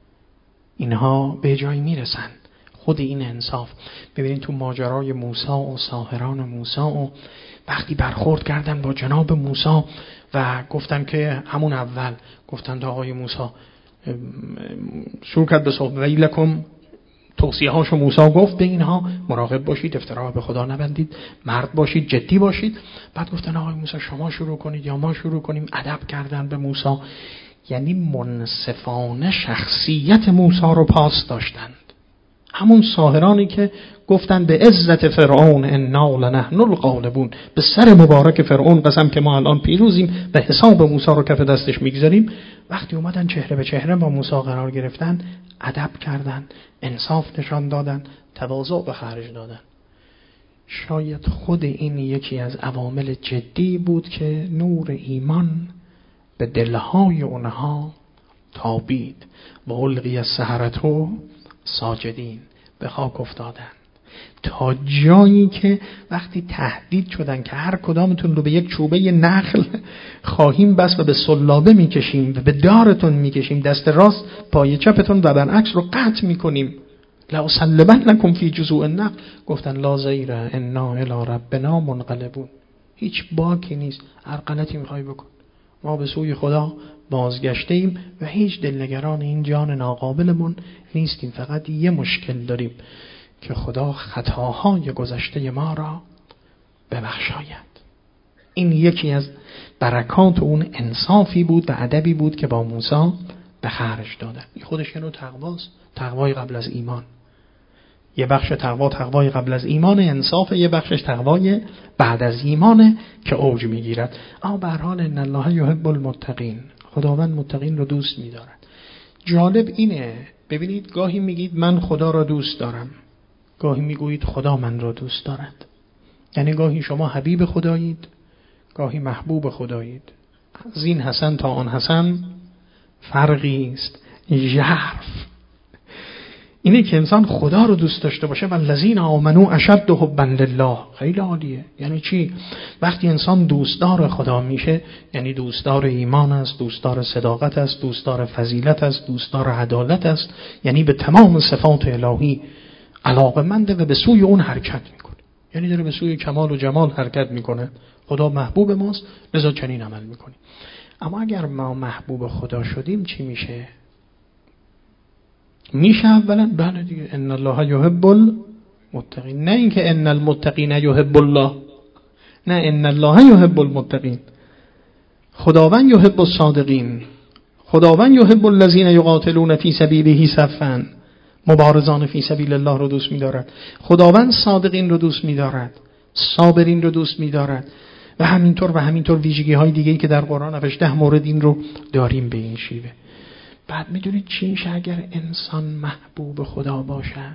A: اینها به جایی میرسن. خود این انصاف. ببینید تو ماجرای موسی و ساحران موسی و وقتی برخورد کردن با جناب موسی و گفتن که همون اول گفتن آقای موسی شروع کرد به صحبت ویلکم، توصیه هاشو موسی گفت به اینها مراقب باشید، افترا به خدا نبندید، مرد باشید، جدی باشید. بعد گفتن آقای موسی شما شروع کنید یا ما شروع کنیم. ادب کردن به موسی، یعنی منصفانه شخصیت موسی رو پاس داشتند. همون ساحرانی که گفتن به عزت فرعون انا لنحن الغالبون، به سر مبارک فرعون قسم که ما الان پیروزیم، به حساب موسی رو کف دستش میگذاریم. وقتی اومدن چهره به چهره با موسی قرار گرفتن، ادب کردن، انصاف نشان دادن، تواضع به خرج دادن. شاید خود این یکی از عوامل جدی بود که نور ایمان به دلهای اونها تابید. و القی السحرة ساجدین، به خاک افتادن، تا جایی که وقتی تهدید شدن که هر کدامتون رو به یک چوبه نخل خواهیم بس و به سلابه میکشیم و به دارتون میکشیم، دست راست پای چپتون و برعکس رو قطع میکنیم، لأصلبنکم فی جذوع النخل، گفتن لا ضیر انا الی ربنا منقلبون. هیچ باکی نیست، هر غلطی میخوای بکن، ما به سوی خدا بازگشته ایم و هیچ دلنگران این جان ناقابلمون نیستیم. فقط یه مشکل داریم که خدا خطاهای گذشته ما را ببخشاید. این یکی از برکات اون انصافی بود و ادبی بود که با موسی به خرج دادن. این خودش یه نوع تقواست، تقوای قبل از ایمان. یه بخش تقوای قبل از ایمان انصاف، یه بخشش تقوای بعد از ایمان که اوج میگیرد. اما به هر حال ان الله یحب المتقین، خداوند متقین رو دوست می‌دارد. جالب اینه، ببینید گاهی میگید من خدا را دوست دارم، گاهی میگویید خدا من را دوست دارد. یعنی گاهی شما حبیب خدایید، گاهی محبوب خدایید. از این حسن تا آن حسن فرقی است ژرف. اینه که انسان خدا رو دوست داشته باشه. و الذین آمنوا اشد حبا لله، خیلی عالیه. یعنی چی؟ وقتی انسان دوستدار خدا میشه، یعنی دوستدار ایمان است، دوستدار صداقت است، دوستدار فضیلت است، دوستدار عدالت است، یعنی به تمام صفات الهی علاقه‌منده و به سوی اون حرکت میکنه. یعنی داره به سوی کمال و جمال حرکت میکنه. خدا محبوب ماست، لذا چنین عمل میکنیم. اما اگر ما محبوب خدا شدیم چی میشه؟ میشه اولا بله دیگه، ان الله یحب المتقین، نه اینکه ان المتقین یحب الله، نه ان الله یحب المتقین. خداوند یحب الصادقین، خداوند یحب الذین یقاتلون فی سبیله صفا، مبارزان فی سبیل الله رو دوست می‌دارد. خداوند صادقین رو دوست می‌دارد، صابرین رو دوست می‌دارد و همینطور ویژگی‌های دیگه‌ای که در قرآن 10 مورد این رو داریم به این شیوه. بعد میدونید چی میشه اگر انسان محبوب خدا باشد؟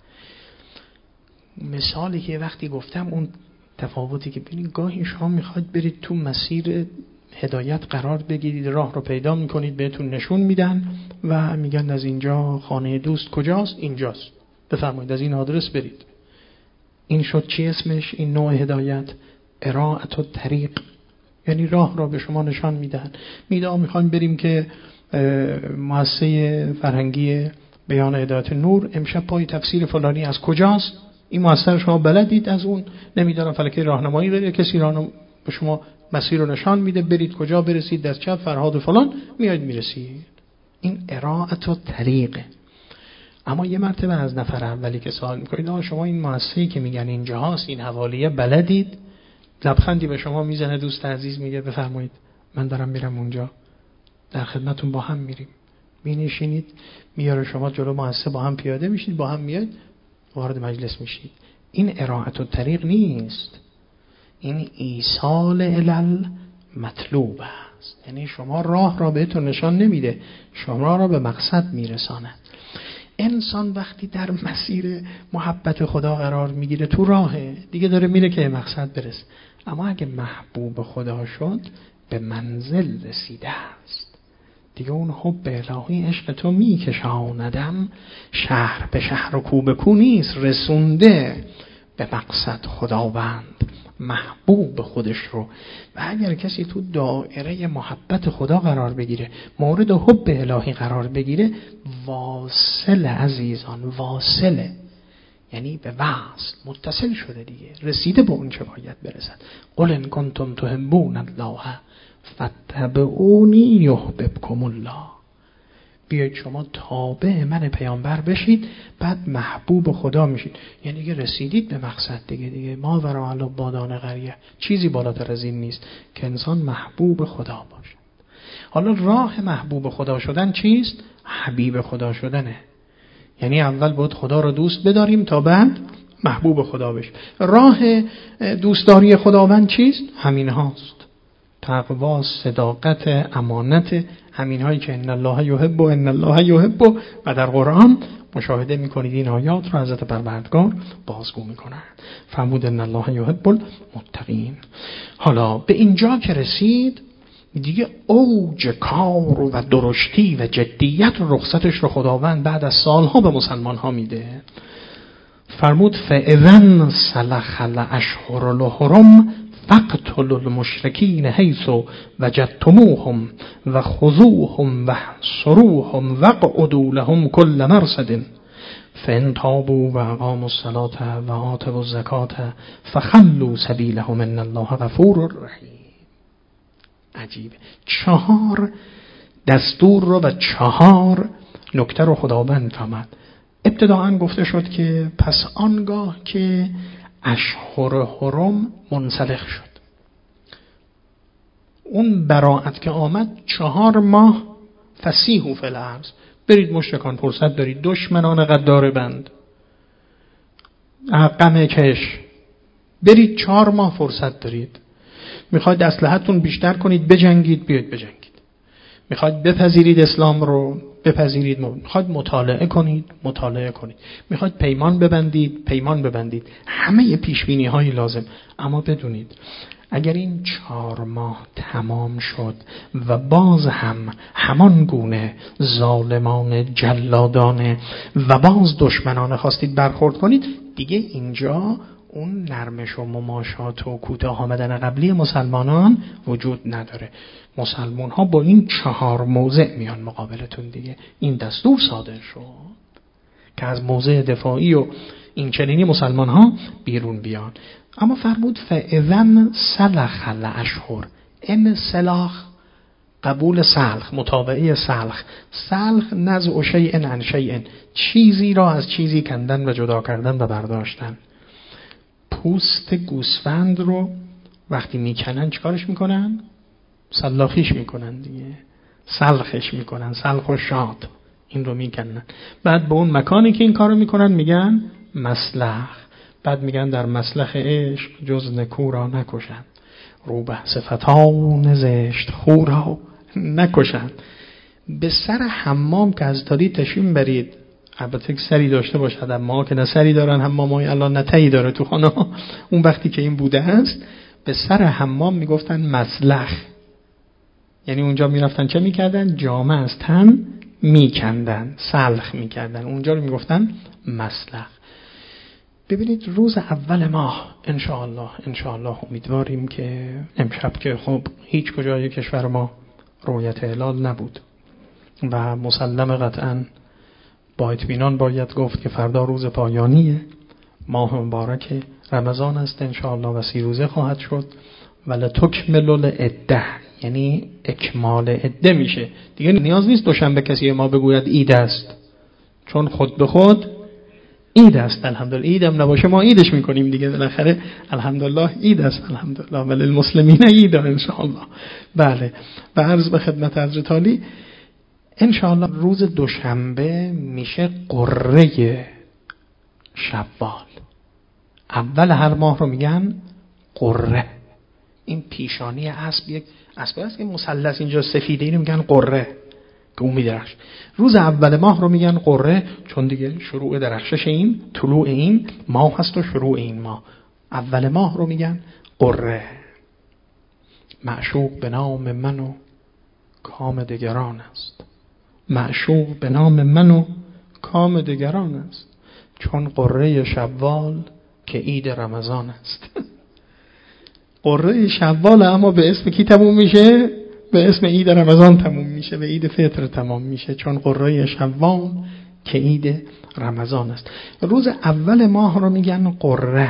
A: مثالی که وقتی گفتم اون تفاوتی که ببینید، گاهی شما میخواید برید تو مسیر هدایت قرار بگیرید، راه رو پیدا میکنید، بهتون نشون میدن و میگن از اینجا خانه دوست کجاست؟ اینجاست، بفرمایید از این آدرس برید. این شد چی اسمش؟ این نوع هدایت اراءة الطریق، یعنی راه را به شما نشان میدن. میخوایم بریم که مؤسسه فرهنگی بیان هدایت نور امشب پای تفسیر فلانی از کجاست؟ این مؤسسه شما بلدید، از اون نمیدونم فلکه راهنمایی داره، کسی به شما مسیر رو نشان میده، برید کجا برسید، در چپ فرهاد فلان میاد میرسید. این اراءة الطریق. اما یه مرتبه از نفر اولی که سوال میکنید شما این مؤسسه‌ای که میگن اینجا هست، این حوالیه بلدید؟ لبخندی به شما میزنه دوست عزیز، میگه بفرمایید من دارم میرم اونجا، در خدمتون، با هم میریم. مینشینید، میاره شما جلو مؤسسه، با هم پیاده میشید، با هم میاد وارد مجلس میشید. این اراءة الطریق نیست، این ایصال الی المطلوب است. یعنی شما راه را بهتون نشان نمیده، شما را به مقصد میرساند. انسان وقتی در مسیر محبت خدا قرار میگیره، تو راهه دیگه، داره میره که مقصد برسه. اما اگه محبوب خدا شد، به منزل رسیده است دیگه. اون حب الهی عشق تو میکشاندم، شهر به شهر و کو به کو نیست، رسونده به مقصد خداوند محبوب خودش رو. و اگر کسی تو دایره محبت خدا قرار بگیره، مورد حب الهی قرار بگیره، واصل عزیزان، واصله، یعنی به وصل متصل شده دیگه، رسیده به اون چه باید برسد. قل ان کنتم تحبون الله فاتبعونی یحببکم الله. بیایید شما تابع من پیامبر بشید، بعد محبوب خدا میشید. یعنی دیگه رسیدید به مقصد دیگه ما وراء البادان قریه، چیزی بالاتر از این نیست که انسان محبوب خدا باشه. حالا راه محبوب خدا شدن چیست؟ حبیب خدا شدنه. یعنی اول باید خدا رو دوست بداریم تا بعد محبوب خدا بشیم. راه دوستداری خداوند چیست؟ همین هاست: تقوا، صداقت، امانت، همین هایی که ان الله یحب و ان الله یحب. و در قرآن مشاهده میکنید این آیات رو حضرت پروردگار بازگو میکنن. فرمود ان الله یحب المتقین. حالا به اینجا که رسید دیگه اوج کار و درشتی و جدیت و رخصتش رو خداوند بعد از سالها به مسلمان ها میده. فرمود فاذن سلخ الاشهر الحرم فاقتلوا المشرکین حیث وجدتموهم و خذوهم واحصروهم واقعدوا لهم كل مرصد فإن تابوا وأقاموا الصلاة وآتوا الزکاة فخلوا سبیلهم ان الله غفور رحیم. عجیبه. 4 دستور رو و 4 نکته رو خداوند فرمود. ابتداءً گفته شد که پس آنگاه که اشهر حرم منسلخ شد، اون براءت که آمد 4 ماه فسیحوا فی الارض، برید مشرکان فرصت دارید، دشمنان غدار بند غم کش، برید 4 ماه فرصت دارید. میخواید اسلحتون بیشتر کنید بجنگید، بیاید بجنگید. میخواید بپذیرید اسلام رو بپذیرید، میخواید مطالعه کنید مطالعه کنید، میخواید پیمان ببندید پیمان ببندید، همه پیشبینی های لازم. اما بدونید اگر این 4 ماه تمام شد و باز هم همان گونه ظالمانه جلادانه و باز دشمنانه خواستید برخورد کنید، دیگه اینجا اون نرمش و مماشات و کوتاه آمدن قبلی مسلمانان وجود نداره. مسلمان ها با این 4 موضع میان مقابلتون دیگه. این دستور صادر شد که از موضع دفاعی و این چنینی مسلمان ها بیرون بیان. اما فرمود فاذن سلخ الاشهر، این سلاخ قبول سلخ، متابعه سلخ. سلخ نزع شیء عن شیء، چیزی را از چیزی کندن و جدا کردن و برداشتن. پوست گوسفند رو وقتی میکنن چیکارش میکنن؟ سلاخیش میکنن دیگه، سلخش میکنن، سلخ و شاد این رو میکنن. بعد به اون مکانی که این کارو میکنن میگن مسلخ. بعد میگن در مسلخ عشق جز نکو را نکشن، روبه صفتان زشت خو را نکشن. به سر حمام که از داری تشویم برید، البته که سری داشته باشد، اما که نه سری دارن حمامای الان نه تایی داره تو خانه. اون وقتی که این بوده است به سر حمام میگفتن مسلخ، یعنی اونجا میرفتن چه میکردن؟ جامه از تن میکندن، سلخ میکردن، اونجا رو میگفتن مسلخ. ببینید روز اول ماه انشاءالله امیدواریم که امشب که خب هیچ کجای کشور ما رؤیت هلال نبود و مسلم قطعاً با اطمینان باید گفت که فردا روز پایانی ماه مبارک رمضان است انشاءالله و 30 روزه خواهد شد. ولتکملوا العده، یعنی اکمال عده میشه دیگه. نیاز نیست دوشنبه کسی ما بگوید عید است، چون خود به خود عید است. الحمدلله عید هم نباشه ما عیدش میکنیم دیگه، بالاخره الحمدلله عید است. الحمدلله ولی المسلمین عید انشاءالله. بله، و عرض به خدمت حضرت عالی انشاءالله روز دوشنبه میشه قره شوال. اول هر ماه رو میگن قره. این پیشانی اسب، یک اسب است که مثلث اینجا سفیده، اینو میگن قره که اون میدرخش. روز اول ماه رو میگن قره چون دیگه شروع درخشش این طلوع این ماه هست و شروع این ماه. اول ماه رو میگن قره. معشوق به نام من و کام دگران است، معشوق به نام من و کام دگران است، چون قره شوال که عید رمضان است. قره شوال اما به اسم کی تموم میشه؟ به اسم عید رمضان تموم میشه، به عید فطر تمام میشه، چون قره شوال که عید رمضان است. روز اول ماه رو میگن قره.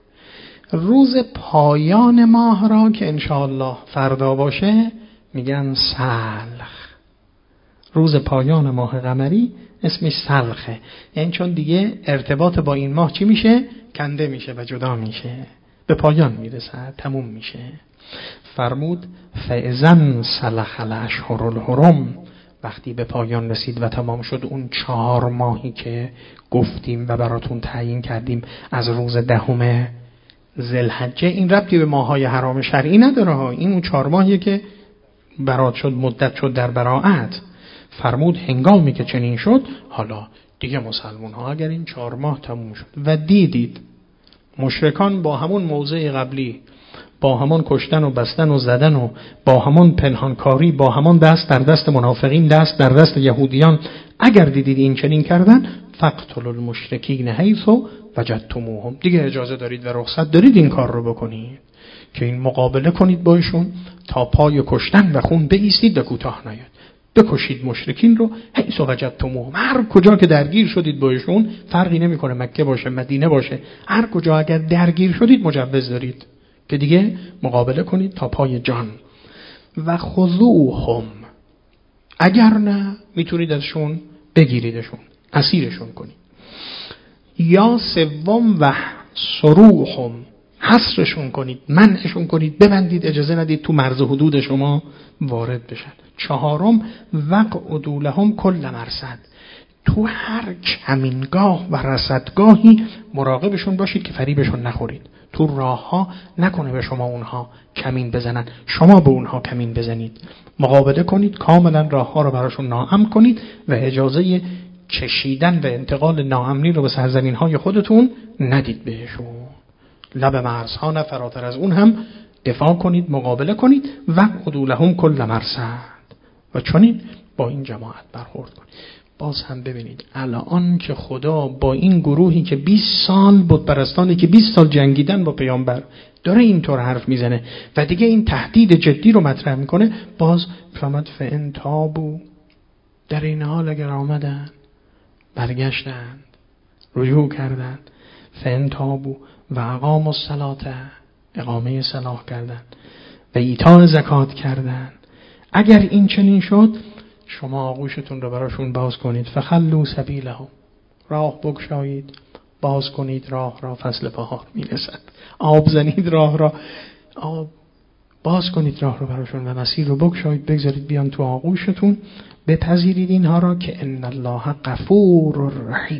A: روز پایان ماه را که انشاءالله فردا باشه میگن سلخ. روز پایان ماه قمری اسمش سلخه، یعنی چون دیگه ارتباط با این ماه چی میشه؟ کنده میشه و جدا میشه، به پایان میرسه، تموم میشه. فرمود فاذا سلخ الاشهر الحرم، وقتی به پایان رسید و تمام شد اون 4 ماهی که گفتیم و براتون تعیین کردیم از روز 10 ذوالحجه، این ربطی به ماه‌های حرام شرعی نداره ها، این اون 4 ماهیه که برات شد، مدت شد در براءت. فرمود هنگامی که چنین شد، حالا دیگه مسلمان ها اگر این 4 ماه تموم شد و دیدید مشرکان با همون موضع قبلی، با همون کشتن و بستن و زدن و با همون پنهانکاری، با همون دست در دست منافقین، دست در دست یهودیان، اگر دیدید این چنین کردن، فقتلوا المشرکین حیث وجدتموهم، دیگه اجازه دارید و رخصت دارید این کار رو بکنید که این مقابله کنید با ایشون، تا پای کشتن و خون بایستید و کوتاه نیاد، بکشید مشرکین رو حیث وجدتموهم، هر کجا که درگیر شدید با ایشون، فرقی نمیکنه مکه باشه مدینه باشه، هر کجا اگر درگیر شدید مجوز دارید که دیگه مقابله کنید تا پای جان. و خذوهم، اگر نه میتونید ازشون بگیریدشون، اسیرشون کنید. یا سوم و سروهم، حصرشون کنید، منعشون کنید، ببندید، اجازه ندید تو مرز حدود شما وارد بشن. 4 وقعدوا لهم کل مرصد، تو هر کمینگاه و رصدگاهی مراقبشون باشید که فریبشون نخورید. تو راه ها نکنه به شما اونها کمین بزنن، شما به اونها کمین بزنید. مقابله کنید، کاملا راه ها رو براشون ناامن کنید و اجازه کشیدن و انتقال ناامنی رو به سرزمین های خودتون ندید بهشون. لب مرزها نه، فراتر از اون هم دفاع کنید، مقابله کنید. وقعدوا لهم کل مرصد، و چنین با این جماعت برخورد کنید. باز هم ببینید الان که خدا با این گروهی که 20 سال بت پرستانی که 20 سال جنگیدن با پیامبر داره اینطور حرف میزنه و دیگه این تهدید جدی رو مطرح میکنه، باز فرمود فان تابوا، در این حال اگر آمدن، برگشتند، رجوع کردند، فان تابوا و اقاموا الصلاة، اقامه صلاح کردند و ایتاء زکات کردند، اگر این چنین شد شما آغوشتون رو براشون باز کنید. فخلوا سبیلهم، راه بگشایید، باز کنید راه را، فصل بهار میرسد، آب زنید راه را، آب باز کنید راه رو براشون و مسیر رو بگشایید، بگذارید بیان تو آغوشتون، بپذیرید اینها را که ان الله غفور رحیم.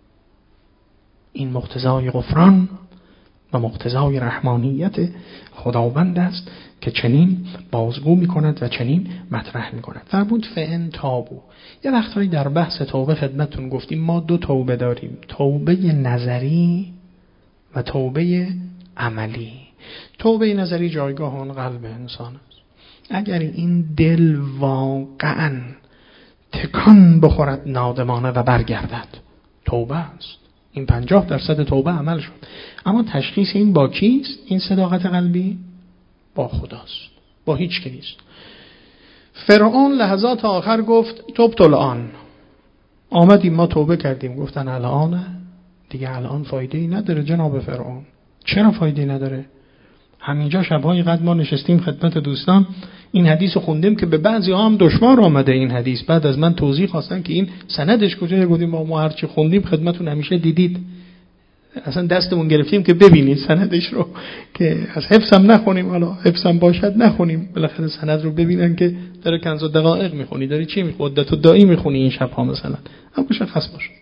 A: این مقتضای غفران و مقتضای رحمانیت خداوند است که چنین بازگو میکند و چنین مطرح میکند. فرمود فان تابوا. یه وقتایی در بحث توبه خدمتتون گفتیم ما 2 توبه داریم، توبه نظری و توبه عملی. توبه نظری جایگاه اون قلب انسان است. اگر این دل واقعا تکان بخورد نادمانه و برگردد، توبه است. این 50% توبه عمل شد. اما تشخیص این با کیست؟ این صداقت قلبی با خداست، با هیچ کی نیست. فرعون لحظات آخر گفت تبت الان، آمدیم ما توبه کردیم. گفتن الان دیگه، الان فایده‌ای نداره جناب فرعون. چرا فایده‌ای نداره؟ همینجا شب‌های قد ما نشستیم خدمت دوستان، این حدیث رو خوندیم که به بعضی ها هم دشوار آمده این حدیث. بعد از من توضیح خواستن که این سندش کجاست، گفتیم ما هرچی خوندیم خدمتتون همیشه دیدید، اصلا دستمون گرفتیم که ببینید سندش رو، که از حفظم نخونیم، حالا حفظم باشد نخونیم، بالاخره سند رو ببینن که داره کنز و دقایق میخونی، داری چی میخونی، مدت و دایی میخونی این شب ها مثلا، هم مشخص باشه.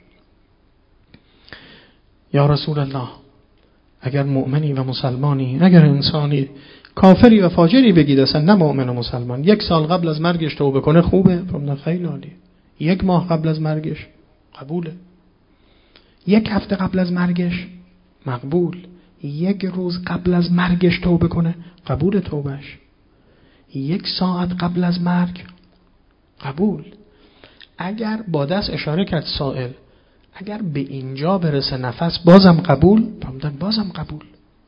A: یا رسول الله، اگر مؤمنی و مسلمانی، اگر انسانی کافری و فاجری بگید اصلا نه مؤمن و مسلمان، 1 سال قبل از مرگش توبه کنه خوبه؟ فرمودن خیلی عالی. 1 ماه قبل از مرگش قبوله، 1 هفته قبل از مرگش مقبول، 1 روز قبل از مرگش توبه کنه قبول توبهش، 1 ساعت قبل از مرگ قبول. اگر با دست اشاره کرد سائل، اگر به اینجا برسه نفس بازم قبول، فرمودن بازم قبول.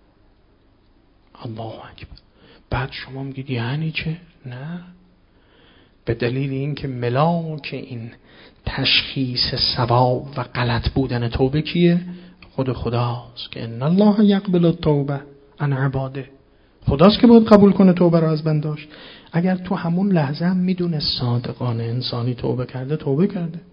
A: الله اکبر. بعد شما میگید یعنی چه؟ نه، به دلیل اینکه ملاک این تشخیص صواب و غلط بودن توبه کیه؟ خود خداست که ان الله یقبل التوبه عن عباده. خداست که باید قبول کنه توبه را از بنداش. اگر تو همون لحظه هم میدونه صادقانه انسانی توبه کرده، توبه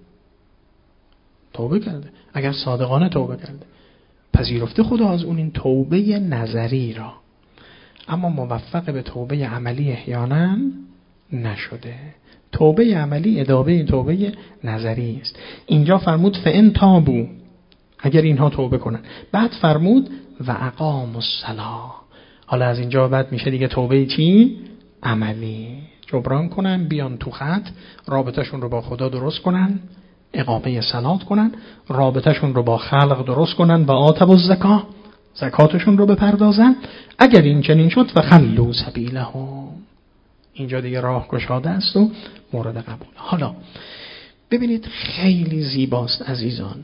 A: کرده. اگر صادقانه توبه کرده، پذیرفته خدا از اون این توبه نظری را، اما موفق به توبه عملی احیانا نشده. توبه عملی ادامه توبه نظری است. اینجا فرمود فإن تابوا، اگر اینها توبه کنن. بعد فرمود و اقاموا الصلاة. حالا از اینجا بعد میشه دیگه توبه چی؟ عملی. جبران کنن، بیان تو خط، رابطهشون رو با خدا درست کنن، اقامه صلات کنن، رابطهشون رو با خلق درست کنن و آتوا الزکات، زکاتشون رو بپردازن. اگر این چنین شد فخلوا سبیلهم، اینجا دیگه راه گشاده است و مورد قبول. حالا ببینید خیلی زیباست عزیزان.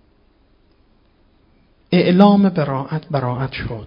A: اعلام براءت شد،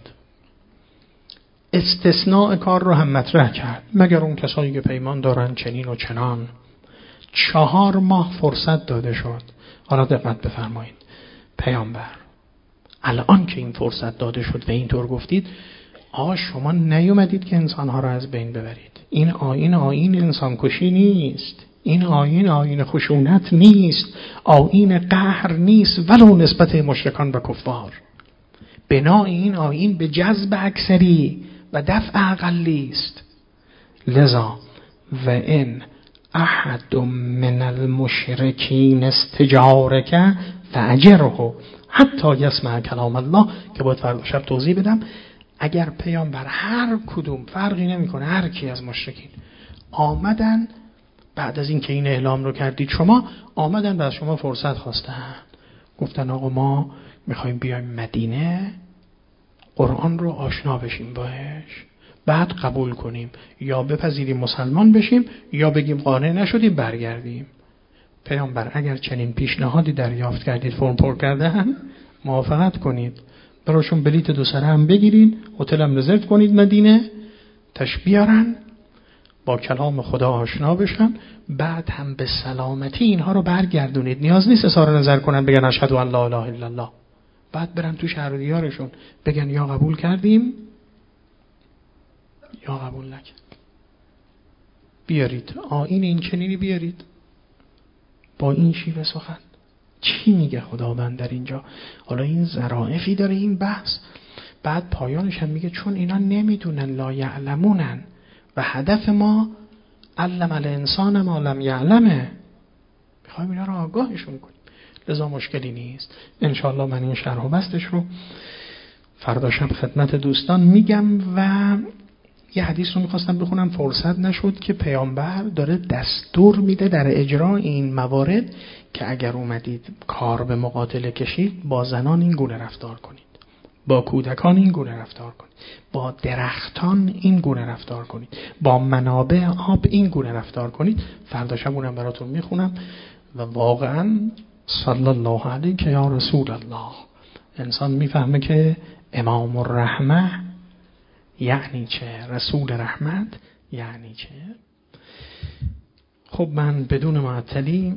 A: استثناء کار رو هم مطرح کرد، مگر اون کسایی که پیمان دارن چنین و چنان. 4 ماه فرصت داده شد. حالا دقت بفرمایید، پیامبر الان که این فرصت داده شد و اینطور گفتید، شما نیومدید که انسانها را از بین ببرید. این آیین انسان کشی نیست، این آیین خشونت نیست، آیین قهر نیست ولو نسبت مشرکان و کفار. بنای این آیین به جذب اکثری و دفع اقلی است. لذا و این احد من المشرکین استجارک فاجره حتی یسمع کلام الله، که باید فردا شب توضیح بدم. اگر پیامبر هر کدوم، فرقی نمیکنه، هر کی از مشرکین آمدن بعد از این که این اعلام رو کردید شما، آمدن و از شما فرصت خواستن، گفتن آقا ما میخوایم بیایم مدینه، قرآن رو آشنا بشیم باش، بعد قبول کنیم، یا بپذیریم مسلمان بشیم، یا بگیم قانع نشدیم برگردیم. پیامبر اگر چنین پیشنهادی دریافت کردید، فرم پر کردن، موافقت کنید، براشون بلیت 2 سره هم بگیرین، هتل هم رزرو کنید مدینه، بیارن، با کلام خدا آشنا بشن، بعد هم به سلامتی اینها رو برگردونید. نیاز نیست اظهار نظر کنن بگن اشهد ان لا اله الا الله، بعد برن تو شهر دیارشون بگن یا قبول کردیم یا قبول نکردیم. بیارید این چنینی بیارید با این شیوه سخن. چی میگه خداوند در اینجا؟ حالا این ظرافی داره این بحث، بعد پایانش هم میگه چون اینا نمیدونن، لا یعلمونن، و هدف ما علم الانسان ما لم یعلمه، میخوایم اینا رو آگاهشون کنیم. لذا مشکلی نیست. انشاءالله من این شرح و بستش رو فردا شب خدمت دوستان میگم. و یه حدیث رو میخواستم بخونم، فرصت نشد، که پیامبر داره دستور میده در اجرای این موارد که اگر اومدید کار به مقاتله کشید، با زنان این گونه رفتار کنید، با کودکان این گونه رفتار کنید، با درختان این گونه رفتار کنید، با منابع آب این گونه رفتار کنید. فردا شب اونم براتون میخونم. و واقعا صلی الله علیه یا رسول الله، انسان میفهمه که امام الرحمه یعنی چه، رسول رحمت یعنی چه. خب من بدون معطلی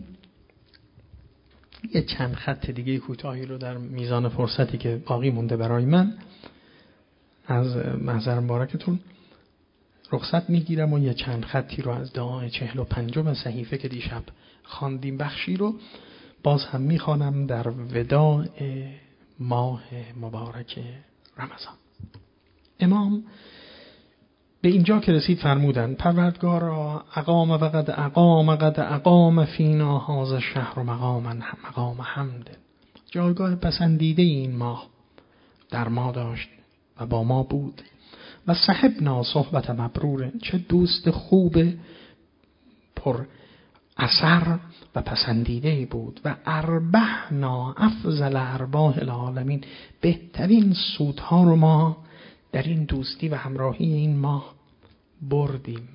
A: یه چند خط دیگه کوتاهی رو در میزان فرصتی که باقی مونده برای من از محضر مبارکتون رخصت میگیرم و یه چند خطی رو از دعای 45 صحیفه که دیشب خواندیم بخشی رو باز هم میخوانم در وداع ماه مبارک رمضان. امام به اینجا که رسید فرمودن پروردگارا اقام و قد اقام فینا هذا الشهر مقام حمد، جایگاه پسندیده این ماه در ما داشت و با ما بود. و صحبنا صحبت مبرور، چه دوست خوب پر اثر و پسندیده بود. و اربحنا افضل ارباح العالمین، بهترین سودها رو ما در این دوستی و همراهی این ماه بردیم.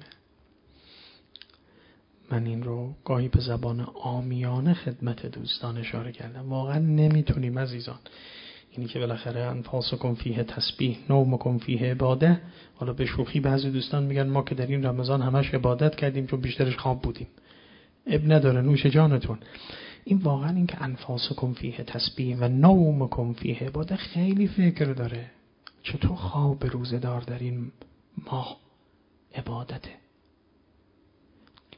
A: من این رو گاهی به زبان عامیانه خدمت دوستان اشاره کردم. واقعا نمیتونیم عزیزان، اینی که بالاخره انفاسکم فیه تسبیح، نومکم فیه عباده. حالا به شوخی بعضی دوستان میگن ما که در این رمضان همش عبادت کردیم چون بیشترش خواب بودیم. اب نداره، نوش جانتون. این واقعا این که انفاسکم فیه تسبیح و نومکم فیه عباده خیلی فکر داره. چطور خواب روزه دار در این ماه عبادته.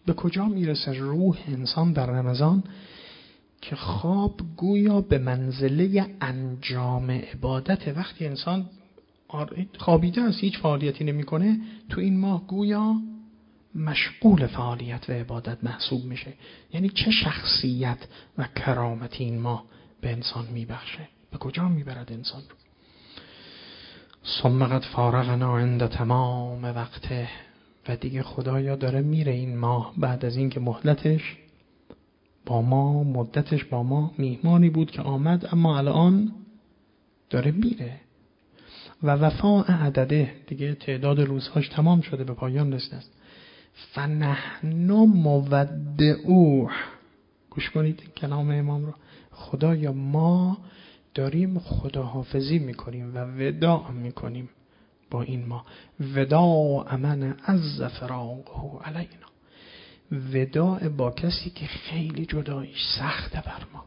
A: به کجا میرسه روح انسان در رمضان که خواب گویا به منزله انجام عبادت. وقتی انسان خوابیده است، هیچ فعالیتی نمیکنه، تو این ماه گویا مشغول فعالیت و عبادت محسوب میشه. یعنی چه شخصیت و کرامتی این ماه به انسان میبخشه، به کجا میبرد انسان رو. ثم قد فارغنا عند تمام وقته، و دیگه خدایا داره میره این ماه بعد از اینکه مدتش با ما میهمانی بود که آمد، اما الان داره میره. و وفاء عدده، دیگه تعداد روزهاش تمام شده، به پایان رسیده است. فنحن مودعوه، گوش کنید کلام امام رو. خدایا ما داریم خداحافظی میکنیم و وداع میکنیم با این ما. وداع من عز فراقه علینا، وداع با کسی که خیلی جداییش سخته بر ما.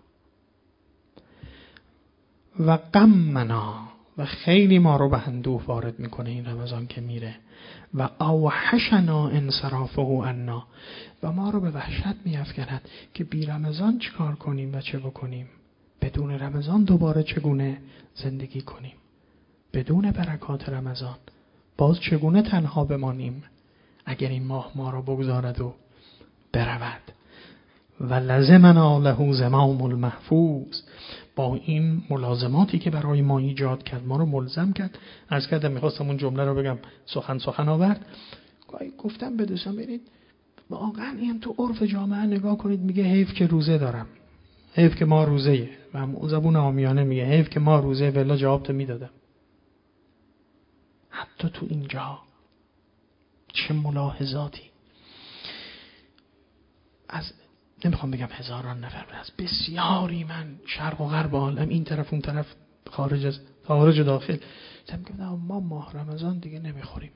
A: و غمنا، و خیلی ما رو به اندوه وارد میکنه این رمضان که میره. و اوحشنا انصرافه عنا، و ما رو به وحشت میافکند که بی رمضان چیکار کنیم و چه بکنیم، بدون رمضان دوباره چگونه زندگی کنیم، بدون برکات رمضان باز چگونه تنها بمانیم اگر این ماه ما رو بگذارد و برود. و لزمنا له زمام المحفوظ، با این ملازماتی که برای ما ایجاد کرد ما رو ملزم کرد. عرض کردم میخواستم اون جمله رو بگم، سخن آورد، گفتم به دوستان برید واقعا این تو عرف جامعه نگاه کنید، میگه حیف که روزه دارم، حیف که ما روزه، و زبون عامیانه میگه حیف که ما روزه، والله جواب تو میدادم. حتی تو اینجا چه ملاحظاتی از، نمیخوام بگم هزاران نفر، از بسیاری، من شرق و غرب عالم، این طرف اون طرف، خارج و داخل، ما ماه رمضان دیگه نمیخوریم،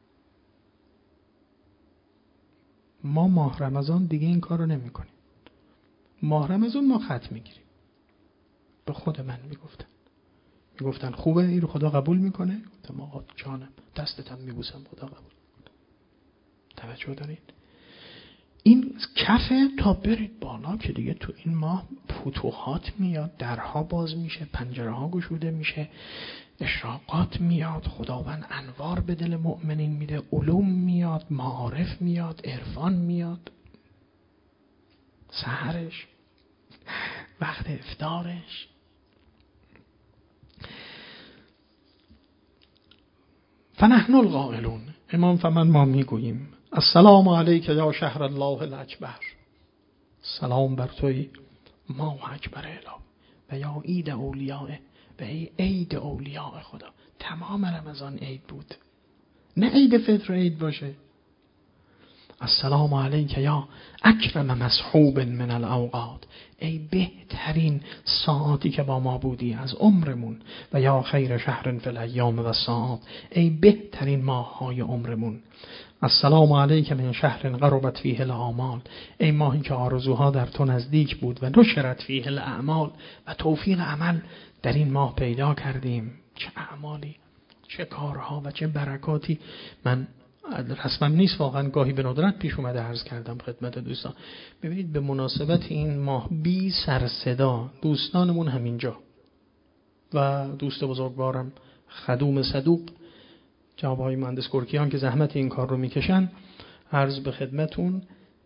A: ما ماه رمضان دیگه این کارو نمیکنیم، ماه رمضان ما ختم میگیریم. به خود من میگفتن خوبه این رو خدا قبول میکنه؟ گفتم آقا جانم دستتم میبوسم خدا قبول. توجه دارید؟ این کفه تا برید بالا که دیگه تو این ماه فتوحات میاد، درها باز میشه، پنجره ها گشوده میشه، اشراقات میاد، خداوند انوار به دل مؤمنین میده، علوم میاد، معارف میاد، عرفان میاد، سحرش، وقت افطارش. فنحن القائلون، امام فمن ما میگوییم السلام علیک یا شهر الله الاکبر، سلام بر توی ماه اکبر اله و یا عید اولیاء، و ای عید اولیاء خدا. تمام رمضان عید بود، نه عید فطر عید باشه. السلام علیک یا اکرم مصحوب من الاوقات، ای بهترین ساعتی که با ما بودی از عمرمون، و یا خیر شهر فی الایام و الساعات، ای بهترین ماه‌های عمرمون. السلام علیک من شهر قربت فیه الاعمال، ای ماهی که آرزوها در تو نزدیک بود و نشرت فیه الاعمال، و توفیق عمل در این ماه پیدا کردیم. چه اعمالی، چه کارها و چه برکاتی. من رسما نیست واقعا، گاهی به ندرت پیش اومده عرض کردم خدمت دوستان. ببینید به مناسبت این ماه بی سر صدا دوستانمون همینجا و دوست بزرگوارم خدوم صدوق جناب آقای مهندس گرکیان که زحمت این کار رو میکشن، عرض به خدمتون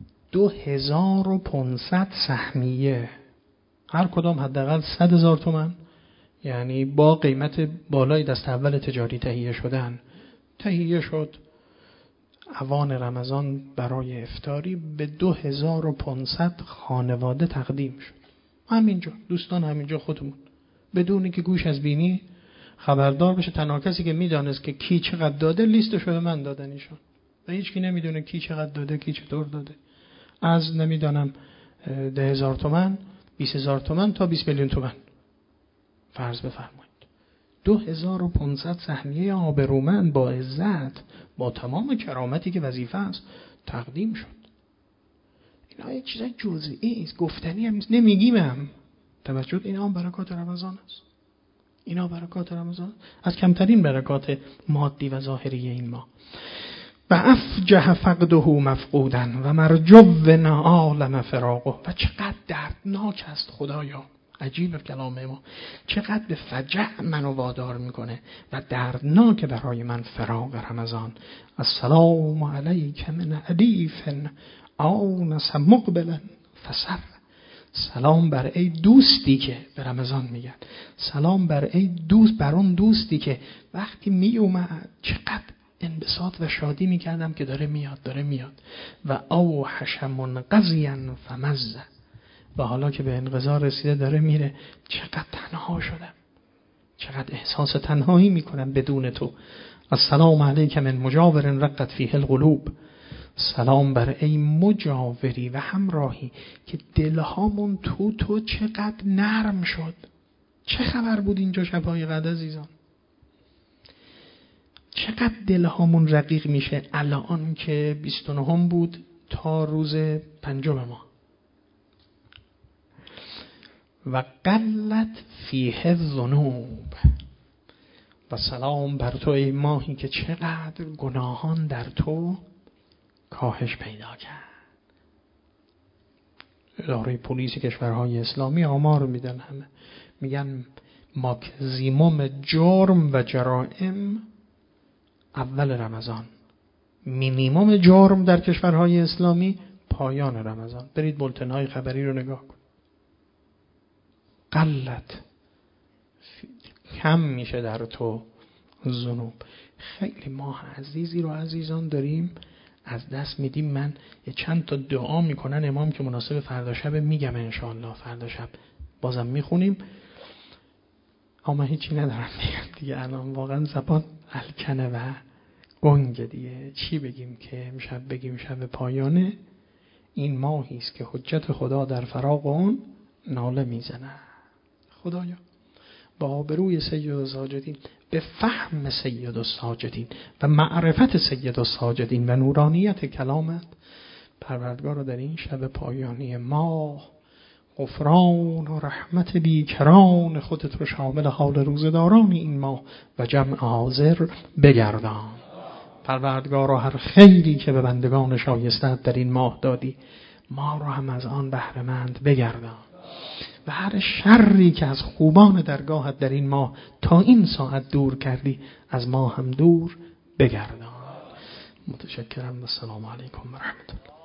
A: 2500 سهمیه، هر کدام حداقل 100,000 تومان، یعنی با قیمت بالای دست اول تجاری تهیه شد اوان رمضان برای افطاری به 2500 خانواده تقدیم شد. همینجا دوستان، همینجا خودمون، بدون که گوش از بینی خبردار بشه. تنها کسی که میدانست که کی چقدر داده لیستش رو به من دادن ایشون، و هیچ کی نمیدونه کی چقدر داده، کی چطور داده. از نمیدانم 10,000 تومان، 20,000 تومان تا 20 میلیون تومان فرض بفرمایید. 2500 سهمیه آبرومند با عزت، با تمام کرامتی که وظیفه است تقدیم شد. اینا یک چیز جزئی است، گفتنی هم نیست، نمیگیم هم. توجه، اینا هم برکات رمضان است. اینا برکات رمضان از کمترین برکات مادی و ظاهری این ما. و افجح فقده مفقودن و مرجو عالم فراقه. و چقدر دردناک است خدایا، عجیب کلام ما، چقدر به فجع منو وادار میکنه و دردناک برای من فراق رمضان. السلام علیک من علیف آنس مقبلا فسر. سلام بر ای دوستی که به رمضان میگن، سلام بر ای دوست، بر اون دوستی که وقتی میومد چقدر انبساط و شادی میکردم که داره میاد و اوحش منقضیا فمز. و حالا که به انقضا رسیده داره میره، چقدر تنها شدم، چقدر احساس تنهایی میکنم بدون تو. السلام علیک من مجاور رقت فیه القلوب. سلام بر ای مجاوری و همراهی که دلهامون تو چقدر نرم شد. چه خبر بود اینجا شبهای قدر عزیزان؟ چقدر دلهامون رقیق میشه الان که 29 بود تا روز 5 ما. و قلت فیه الذنوب. و سلام بر تو ای ماهی که چقدر گناهان در تو کاهش پیدا کرد. اداره پلیس کشورهای اسلامی آمار میدن، همه میگن ماکزیموم جرم و جرائم اول رمضان، مینیموم جرم در کشورهای اسلامی پایان رمضان. برید بولتن‌های خبری رو نگاه کن. قلت کم میشه در تو ذنوب. خیلی ماه عزیزی رو عزیزان داریم از دست میدیم. من یه چند تا دعا میکنن امام که مناسب فردا شب میگم انشاءالله، فردا شب بازم میخونیم. اما هیچی ندارم میگم دیگه، الان واقعا زبان الکنه و گنگه دیگه. چی بگیم که امشب بگیم شب پایانه این ماهی است که حجت خدا در فراق اون ناله میزنه. خدایا با آبروی سید الساجدین، به فهم سید الساجدین و معرفت سید الساجدین و نورانیت کلامت، پروردگار رو در این شب پایانی ما غفران و رحمت بیکران خودت رو شامل حال روزداران این ماه و جمع حاضر بگردان. پروردگار هر خیری که به بندگان شایسته‌ات در این ماه دادی، ما رو هم از آن بهره مند بگردان. و هر شری که از خوبان درگاهت در این ماه تا این ساعت دور کردی، از ما هم دور بگردان. متشکرم. و السلام علیکم و رحمت الله.